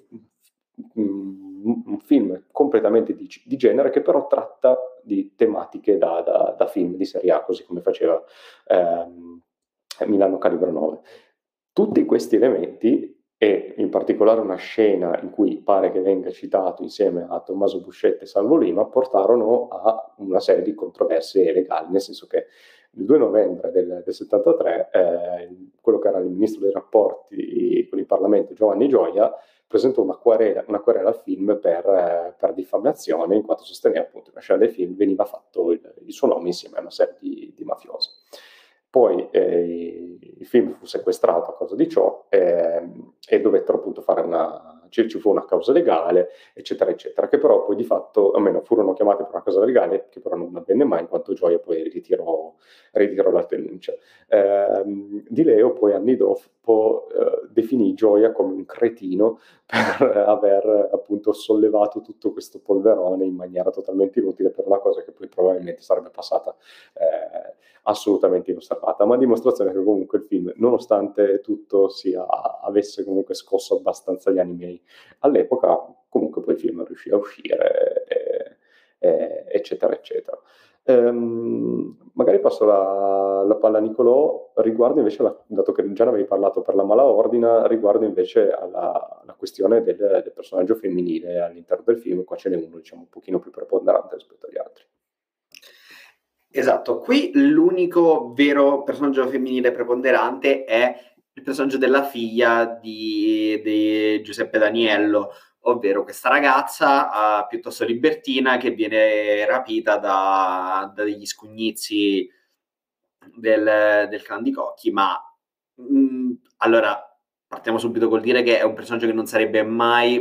un film completamente di genere, che però tratta di tematiche da film di serie A, così come faceva Milano Calibro 9. Tutti questi elementi, e in particolare una scena in cui pare che venga citato insieme a Tommaso Buscetta e Salvo Lima, portarono a una serie di controversie legali, nel senso che il 2 novembre del 73 quello che era il ministro dei rapporti con il Parlamento, Giovanni Gioia, presentò una querela al film per diffamazione, in quanto sosteneva appunto che una scena del film veniva fatto il suo nome insieme a una serie di mafiosi. Poi il film fu sequestrato a causa di ciò e dovettero appunto ci fu una causa legale, eccetera, eccetera, che però poi di fatto, almeno furono chiamate per una causa legale, che però non avvenne mai, in quanto Gioia poi ritirò la denuncia. Di Leo poi anni dopo definì Gioia come un cretino per aver appunto sollevato tutto questo polverone in maniera totalmente inutile per una cosa che poi probabilmente sarebbe passata assolutamente inosservata, ma a dimostrazione che comunque il film, nonostante tutto avesse comunque scosso abbastanza gli animi all'epoca, comunque poi il film riuscì a uscire, eccetera, eccetera. Magari passo la palla a Nicolò riguardo invece, dato che già ne avevi parlato per la mala ordina, riguardo invece alla questione del personaggio femminile all'interno del film. Qua ce n'è uno, diciamo, un pochino più preponderante rispetto agli altri. Esatto, qui l'unico vero personaggio femminile preponderante è il personaggio della figlia di Giuseppe Daniello, ovvero questa ragazza piuttosto libertina che viene rapita da degli scugnizi del clan di Cocchi, ma allora partiamo subito col dire che è un personaggio che non sarebbe mai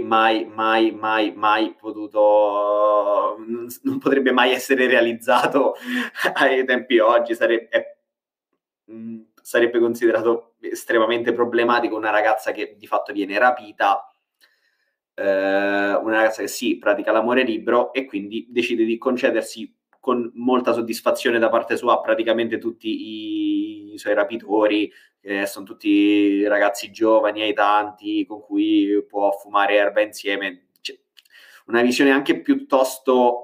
potuto, non potrebbe mai essere realizzato ai tempi oggi, sarebbe considerato estremamente problematico una ragazza che di fatto viene rapita, una ragazza che sì, pratica l'amore libero e quindi decide di concedersi con molta soddisfazione da parte sua praticamente tutti i suoi rapitori, sono tutti ragazzi giovani, aitanti, con cui può fumare erba insieme. Cioè, una visione anche piuttosto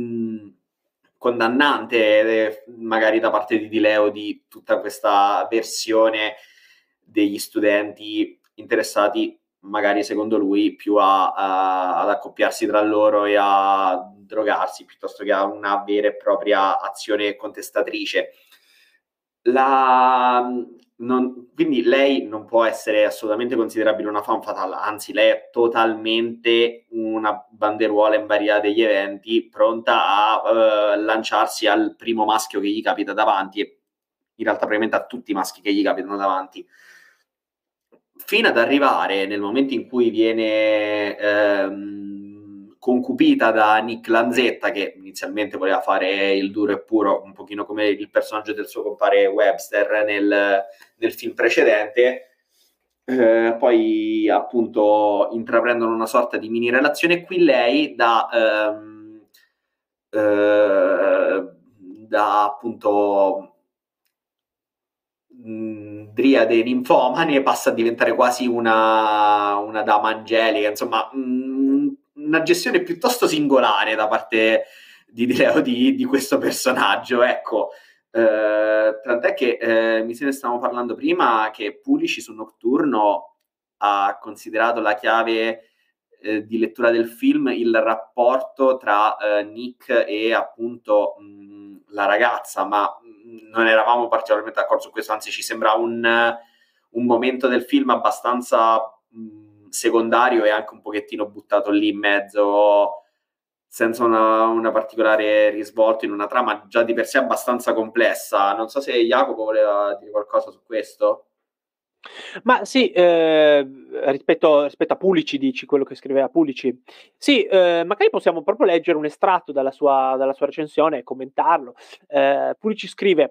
condannante, magari da parte di Leo, di tutta questa versione degli studenti interessati, magari secondo lui, più ad accoppiarsi tra loro e a drogarsi, piuttosto che a una vera e propria azione contestatrice. Quindi lei non può essere assolutamente considerabile una femme fatale, anzi lei è totalmente una banderuola in balia degli eventi, pronta a lanciarsi al primo maschio che gli capita davanti, e in realtà probabilmente a tutti i maschi che gli capitano davanti, fino ad arrivare nel momento in cui viene concupita da Nick Lanzetta, che inizialmente voleva fare il duro e puro, un pochino come il personaggio del suo compare Webster nel film precedente. Poi appunto intraprendono una sorta di mini relazione. Qui lei da appunto driade ninfomane passa a diventare quasi una dama angelica, insomma una gestione piuttosto singolare da parte di Leo di questo personaggio, ecco. Tant'è che mi se ne stavamo parlando prima che Pulici su Nocturno ha considerato la chiave di lettura del film, il rapporto tra Nick e appunto la ragazza, ma non eravamo particolarmente d'accordo su questo, anzi ci sembra un momento del film abbastanza secondario e anche un pochettino buttato lì in mezzo, senza una particolare risvolto in una trama già di per sé abbastanza complessa. Non so se Jacopo voleva dire qualcosa su questo. Ma sì, rispetto a Pulici dici, quello che scriveva Pulici. Sì, magari possiamo proprio leggere un estratto dalla sua recensione e commentarlo. Pulici scrive: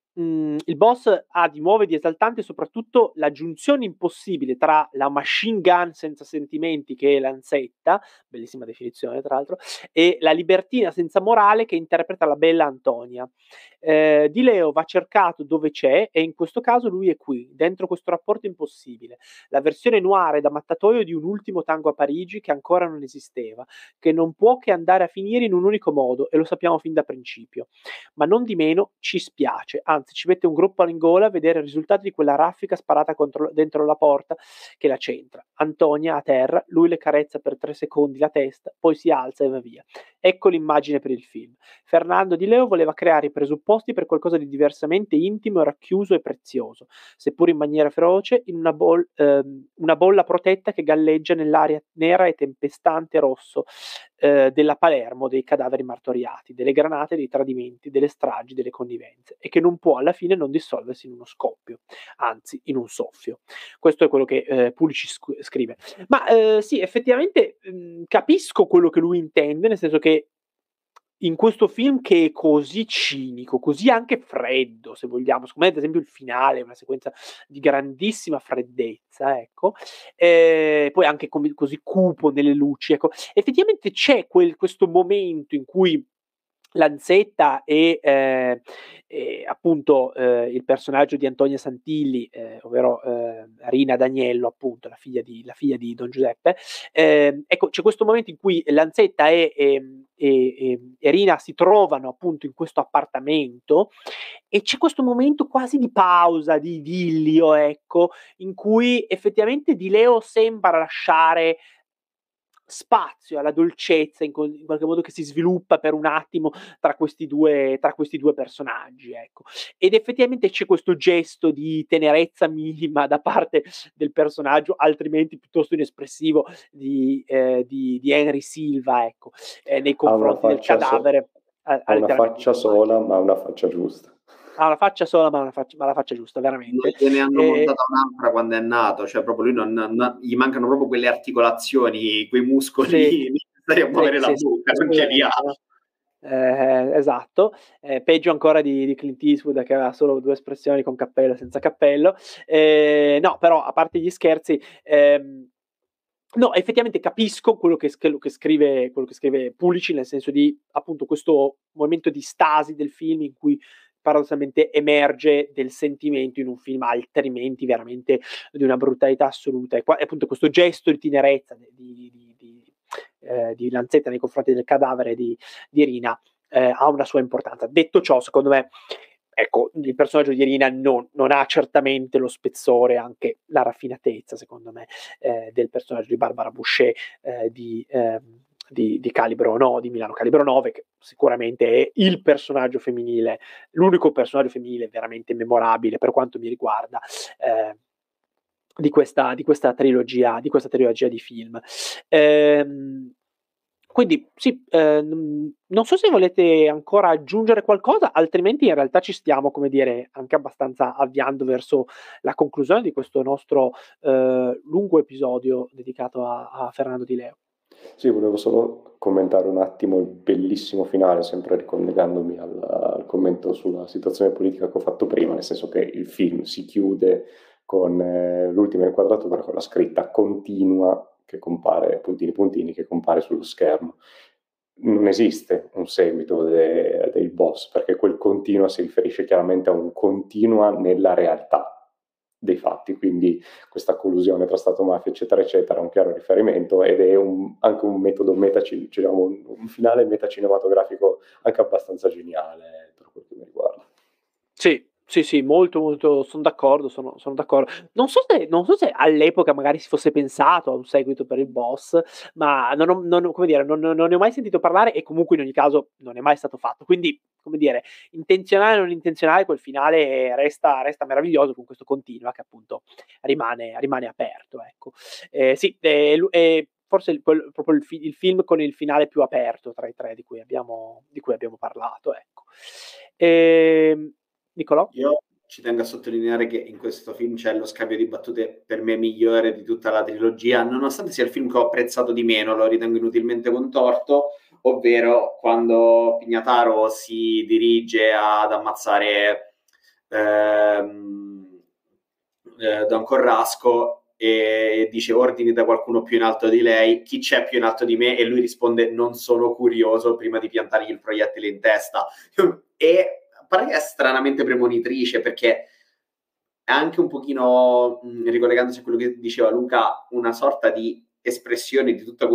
il boss ha di nuovo e di esaltante soprattutto la giunzione impossibile tra la machine gun senza sentimenti che è Lanzetta, bellissima definizione tra l'altro, e la libertina senza morale che interpreta la bella Antonia. Di Leo va cercato dove c'è e in questo caso lui è qui, dentro questo rapporto impossibile. La versione noire da mattatoio di un ultimo tango a Parigi che ancora non esisteva, che non può che andare a finire in un unico modo e lo sappiamo fin da principio. Ma non di meno ci spiace, anzi ci mette un gruppo in gola a vedere il risultato di quella raffica sparata dentro la porta che la centra. Antonia a terra, lui le carezza per 3 secondi la testa, poi si alza e va via. Ecco l'immagine per il film. Fernando Di Leo voleva creare i presupposti per qualcosa di diversamente intimo, racchiuso e prezioso, seppur in maniera feroce, in una bolla protetta che galleggia nell'aria nera e tempestante rosso della Palermo, dei cadaveri martoriati, delle granate, dei tradimenti, delle stragi, delle connivenze, e che non può alla fine non dissolversi in uno scoppio, anzi in un soffio. Questo è quello che Pulici scrive. Ma sì, effettivamente capisco quello che lui intende, nel senso che in questo film che è così cinico, così anche freddo, se vogliamo, secondo me ad esempio il finale è una sequenza di grandissima freddezza, ecco, poi anche così cupo nelle luci, ecco, effettivamente c'è questo momento in cui Lanzetta e appunto il personaggio di Antonia Santilli, ovvero Rina D'Agnello, appunto la figlia di Don Giuseppe, ecco, c'è questo momento in cui Lanzetta e Rina si trovano appunto in questo appartamento e c'è questo momento quasi di pausa, di idillio, ecco, in cui effettivamente Di Leo sembra lasciare spazio alla dolcezza in qualche modo che si sviluppa per un attimo tra questi due personaggi, ecco. Ed effettivamente c'è questo gesto di tenerezza minima da parte del personaggio, altrimenti piuttosto inespressivo, di Henry Silva, ecco, nei confronti del cadavere. Ha una faccia sola, ma una faccia giusta. Ha una faccia sola, ma la faccia giusta, veramente. Non gliene hanno montata un'altra quando è nato, cioè proprio lui gli mancano proprio quelle articolazioni, quei muscoli necessari a muovere la bocca, non ce li ha. Esatto, peggio ancora di Clint Eastwood che aveva solo 2 espressioni con cappello e senza cappello. No, però a parte gli scherzi, no, effettivamente capisco quello che scrive Pulici, nel senso di appunto questo momento di stasi del film in cui paradossalmente emerge del sentimento in un film altrimenti veramente di una brutalità assoluta. E appunto questo gesto di tenerezza di Lanzetta nei confronti del cadavere di Rina ha una sua importanza. Detto ciò, secondo me, ecco, il personaggio di Rina non ha certamente lo spessore, anche la raffinatezza, secondo me, del personaggio di Barbara Boucher di Calibro, no, di Milano Calibro 9, che sicuramente è il personaggio femminile, l'unico personaggio femminile veramente memorabile per quanto mi riguarda di questa trilogia di film. Quindi sì, non so se volete ancora aggiungere qualcosa, altrimenti in realtà ci stiamo, come dire, anche abbastanza avviando verso la conclusione di questo nostro lungo episodio dedicato a Fernando Di Leo. Sì, volevo solo commentare un attimo il bellissimo finale, sempre ricollegandomi al commento sulla situazione politica che ho fatto prima, nel senso che il film si chiude con l'ultima inquadratura con la scritta continua che compare, puntini puntini, che compare sullo schermo. Non esiste un seguito del boss, perché quel continua si riferisce chiaramente a un continua nella realtà dei fatti, quindi questa collusione tra Stato mafia eccetera eccetera è un chiaro riferimento ed è anche un metodo diciamo, un finale metacinematografico anche abbastanza geniale per quel che mi riguarda. Sì, Sì, molto, molto, sono d'accordo, sono d'accordo. Non so se all'epoca magari si fosse pensato a un seguito per il boss, ma come dire, non ne ho mai sentito parlare e comunque in ogni caso non è mai stato fatto. Quindi, come dire, intenzionale o non intenzionale, quel finale resta meraviglioso con questo continua che appunto rimane aperto, ecco. Sì, forse proprio il film con il finale più aperto tra i tre di cui abbiamo parlato, ecco. Nicolò? Io ci tengo a sottolineare che in questo film c'è lo scambio di battute per me migliore di tutta la trilogia, nonostante sia il film che ho apprezzato di meno, lo ritengo inutilmente contorto, ovvero quando Pignataro si dirige ad ammazzare Don Corrasco e dice ordini da qualcuno più in alto di lei, chi c'è più in alto di me? E lui risponde non sono curioso prima di piantargli il proiettile in testa. E pare che è stranamente premonitrice perché è anche un pochino, ricollegandosi a quello che diceva Luca, una sorta di espressione di tutta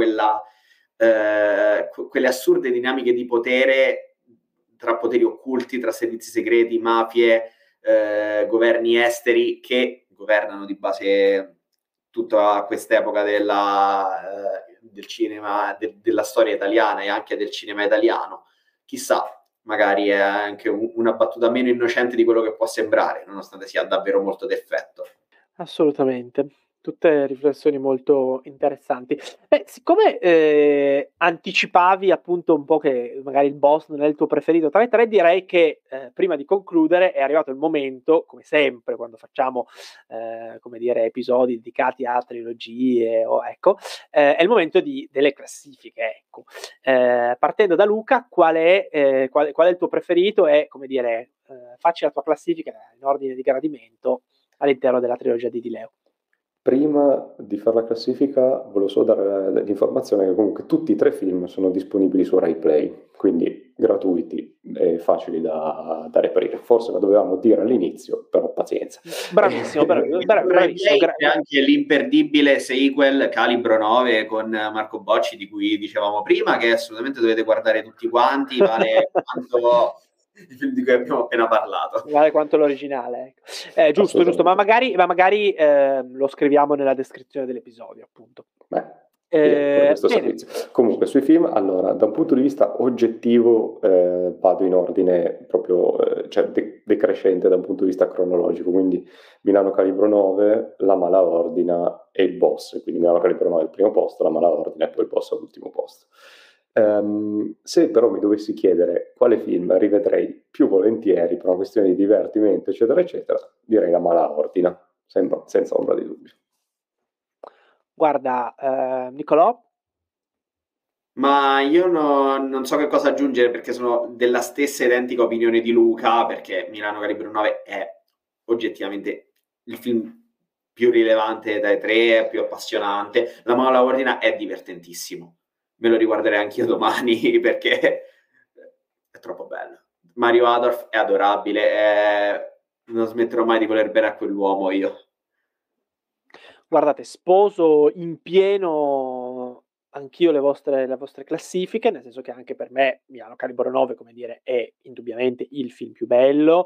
quelle assurde dinamiche di potere tra poteri occulti, tra servizi segreti, mafie, governi esteri che governano di base tutta quest'epoca del cinema, della storia italiana e anche del cinema italiano. Chissà, magari è anche una battuta meno innocente di quello che può sembrare, nonostante sia davvero molto d'effetto. Assolutamente, tutte riflessioni molto interessanti. Siccome anticipavi appunto un po' che magari il boss non è il tuo preferito tra i tre, direi che prima di concludere è arrivato il momento, come sempre quando facciamo come dire, episodi dedicati a trilogie, ecco, è il momento delle classifiche. Ecco. Partendo da Luca, qual è il tuo preferito e, come dire, facci la tua classifica in ordine di gradimento all'interno della trilogia di Di Leo. Prima di fare la classifica volevo solo dare l'informazione che comunque tutti i tre film sono disponibili su Rai Play, quindi gratuiti e facili da reperire. Forse la dovevamo dire all'inizio, però pazienza. Bravissimo, bravissimo. C'è anche l'imperdibile sequel Calibro 9 con Marco Bocci di cui dicevamo prima, che assolutamente dovete guardare tutti quanti, vale quanto il film di cui abbiamo appena parlato. Vale quanto l'originale. Ecco. Giusto, ma magari lo scriviamo nella descrizione dell'episodio, appunto. Questo servizio. Comunque sui film, allora da un punto di vista oggettivo vado in ordine proprio cioè decrescente da un punto di vista cronologico, quindi Milano Calibro 9, La Mala Ordina e il boss, quindi Milano Calibro 9 al primo posto, La Mala Ordina e poi il boss all'ultimo posto. Se però mi dovessi chiedere quale film rivedrei più volentieri per una questione di divertimento eccetera eccetera, direi La Mala Ordina, senza ombra di dubbio. Guarda, Nicolò? Ma io non so che cosa aggiungere perché sono della stessa identica opinione di Luca, perché Milano Calibro 9 è oggettivamente il film più rilevante dai tre, più appassionante. La Mala Ordina è divertentissimo. Me lo riguarderei anch'io domani perché è troppo bello. Mario Adolf è adorabile, non smetterò mai di voler bene a quell'uomo io. Guardate, sposo in pieno anch'io le vostre classifiche, nel senso che anche per me Milano Calibro 9, come dire, è indubbiamente il film più bello.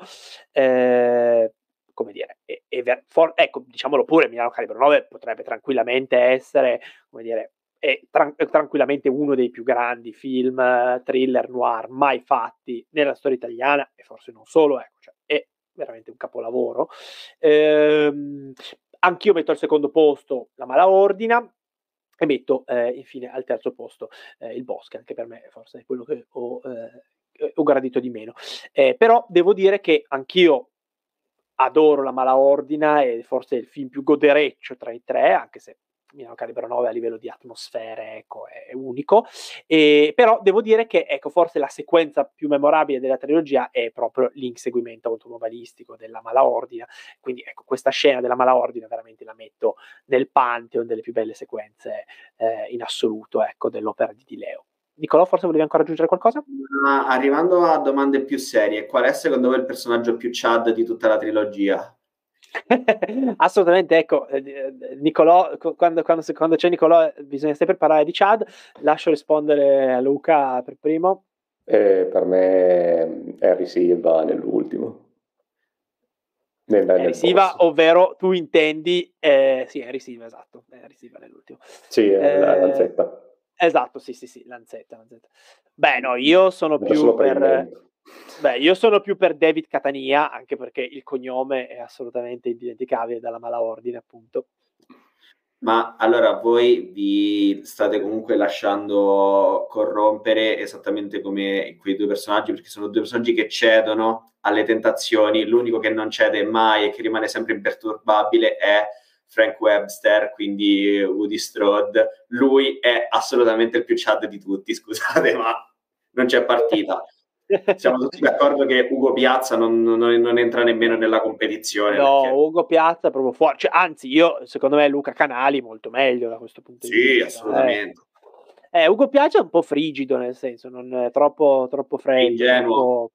Come dire, ecco, diciamolo pure, Milano Calibro 9 potrebbe tranquillamente essere, come dire, è tranquillamente uno dei più grandi film thriller noir mai fatti nella storia italiana e forse non solo, ecco, cioè, è veramente un capolavoro. Anch'io metto al secondo posto La Mala Ordina e metto infine al terzo posto il boss, che anche per me forse è quello che ho gradito di meno. Però devo dire che anch'io adoro La Mala Ordina, è forse il film più godereccio tra i tre, anche se Milano Calibro 9 a livello di atmosfere, ecco, è unico. Però devo dire che, ecco, forse la sequenza più memorabile della trilogia è proprio l'inseguimento automobilistico della Mala Ordina. Quindi, ecco, questa scena della Mala Ordina veramente la metto nel pantheon delle più belle sequenze in assoluto, ecco, dell'opera di Di Leo. Nicolò, forse volevi ancora aggiungere qualcosa? Arrivando a domande più serie, qual è secondo voi il personaggio più Chad di tutta la trilogia? Assolutamente, ecco, Nicolò, quando c'è Nicolò bisogna sempre parlare di Chad. Lascio rispondere a Luca per primo. Per me Harry Silva nell'ultimo. Risiva, ovvero tu intendi sì, è Risiva, esatto, è Risiva nell'ultimo. Sì, Lanzetta. Esatto, sì, Lanzetta. Beh, no, io sono più per David Catania, anche perché il cognome è assolutamente indimenticabile dalla mala ordine, appunto. Ma allora voi vi state comunque lasciando corrompere esattamente come quei due personaggi, perché sono due personaggi che cedono alle tentazioni. L'unico che non cede mai e che rimane sempre imperturbabile è Frank Webster, quindi Woody Strode. Lui è assolutamente il più Chad di tutti, scusate, ma non c'è partita. Siamo tutti d'accordo che Ugo Piazza non entra nemmeno nella competizione. No, perché... Ugo Piazza è proprio fuori. Cioè, anzi, secondo me Luca Canali molto meglio da questo punto di vista. Sì, assolutamente. Ugo Piazza è un po' frigido, nel senso, non è troppo freddo. Ingenuo.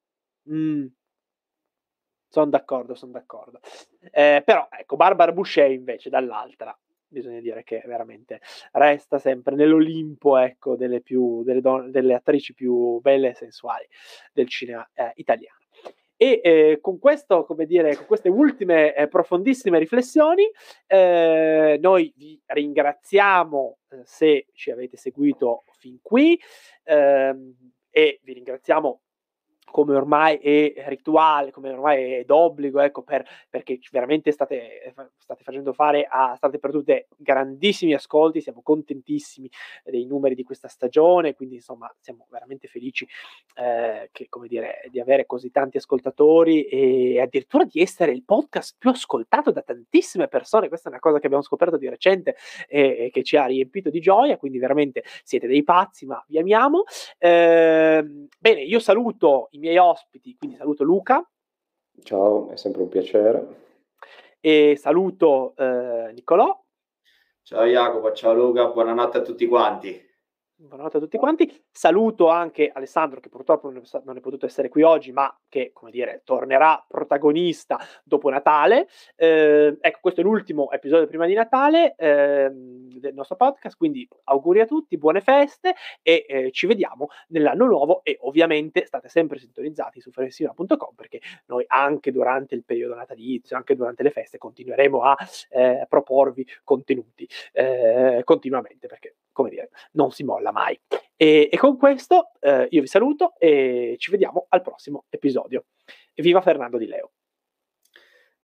Sono d'accordo. Però, ecco, Barbara Boucher invece, dall'altra, bisogna dire che veramente resta sempre nell'Olimpo, ecco, delle attrici più belle e sensuali del cinema italiano. E con questo, come dire, con queste ultime profondissime riflessioni, noi vi ringraziamo se ci avete seguito fin qui, e vi ringraziamo come ormai è rituale, come ormai è d'obbligo, ecco, perché veramente state facendo fare state perdute grandissimi ascolti, siamo contentissimi dei numeri di questa stagione, quindi insomma siamo veramente felici che, come dire, di avere così tanti ascoltatori e addirittura di essere il podcast più ascoltato da tantissime persone. Questa è una cosa che abbiamo scoperto di recente e che ci ha riempito di gioia, quindi veramente siete dei pazzi, ma vi amiamo. Bene, io saluto i miei ospiti, quindi saluto Luca. Ciao, è sempre un piacere. E saluto Nicolò. Ciao Jacopo, ciao Luca, buonanotte a tutti quanti. Buonanotte a tutti quanti. Saluto anche Alessandro, che purtroppo non è potuto essere qui oggi, ma che, come dire, tornerà protagonista dopo Natale. Ecco, questo è l'ultimo episodio prima di Natale del nostro podcast, quindi auguri a tutti, buone feste e ci vediamo nell'anno nuovo e ovviamente state sempre sintonizzati su Fresina.com, perché noi anche durante il periodo natalizio, anche durante le feste, continueremo a proporvi contenuti continuamente, perché, come dire, non si molla mai. E con questo io vi saluto e ci vediamo al prossimo episodio. Viva Fernando Di Leo!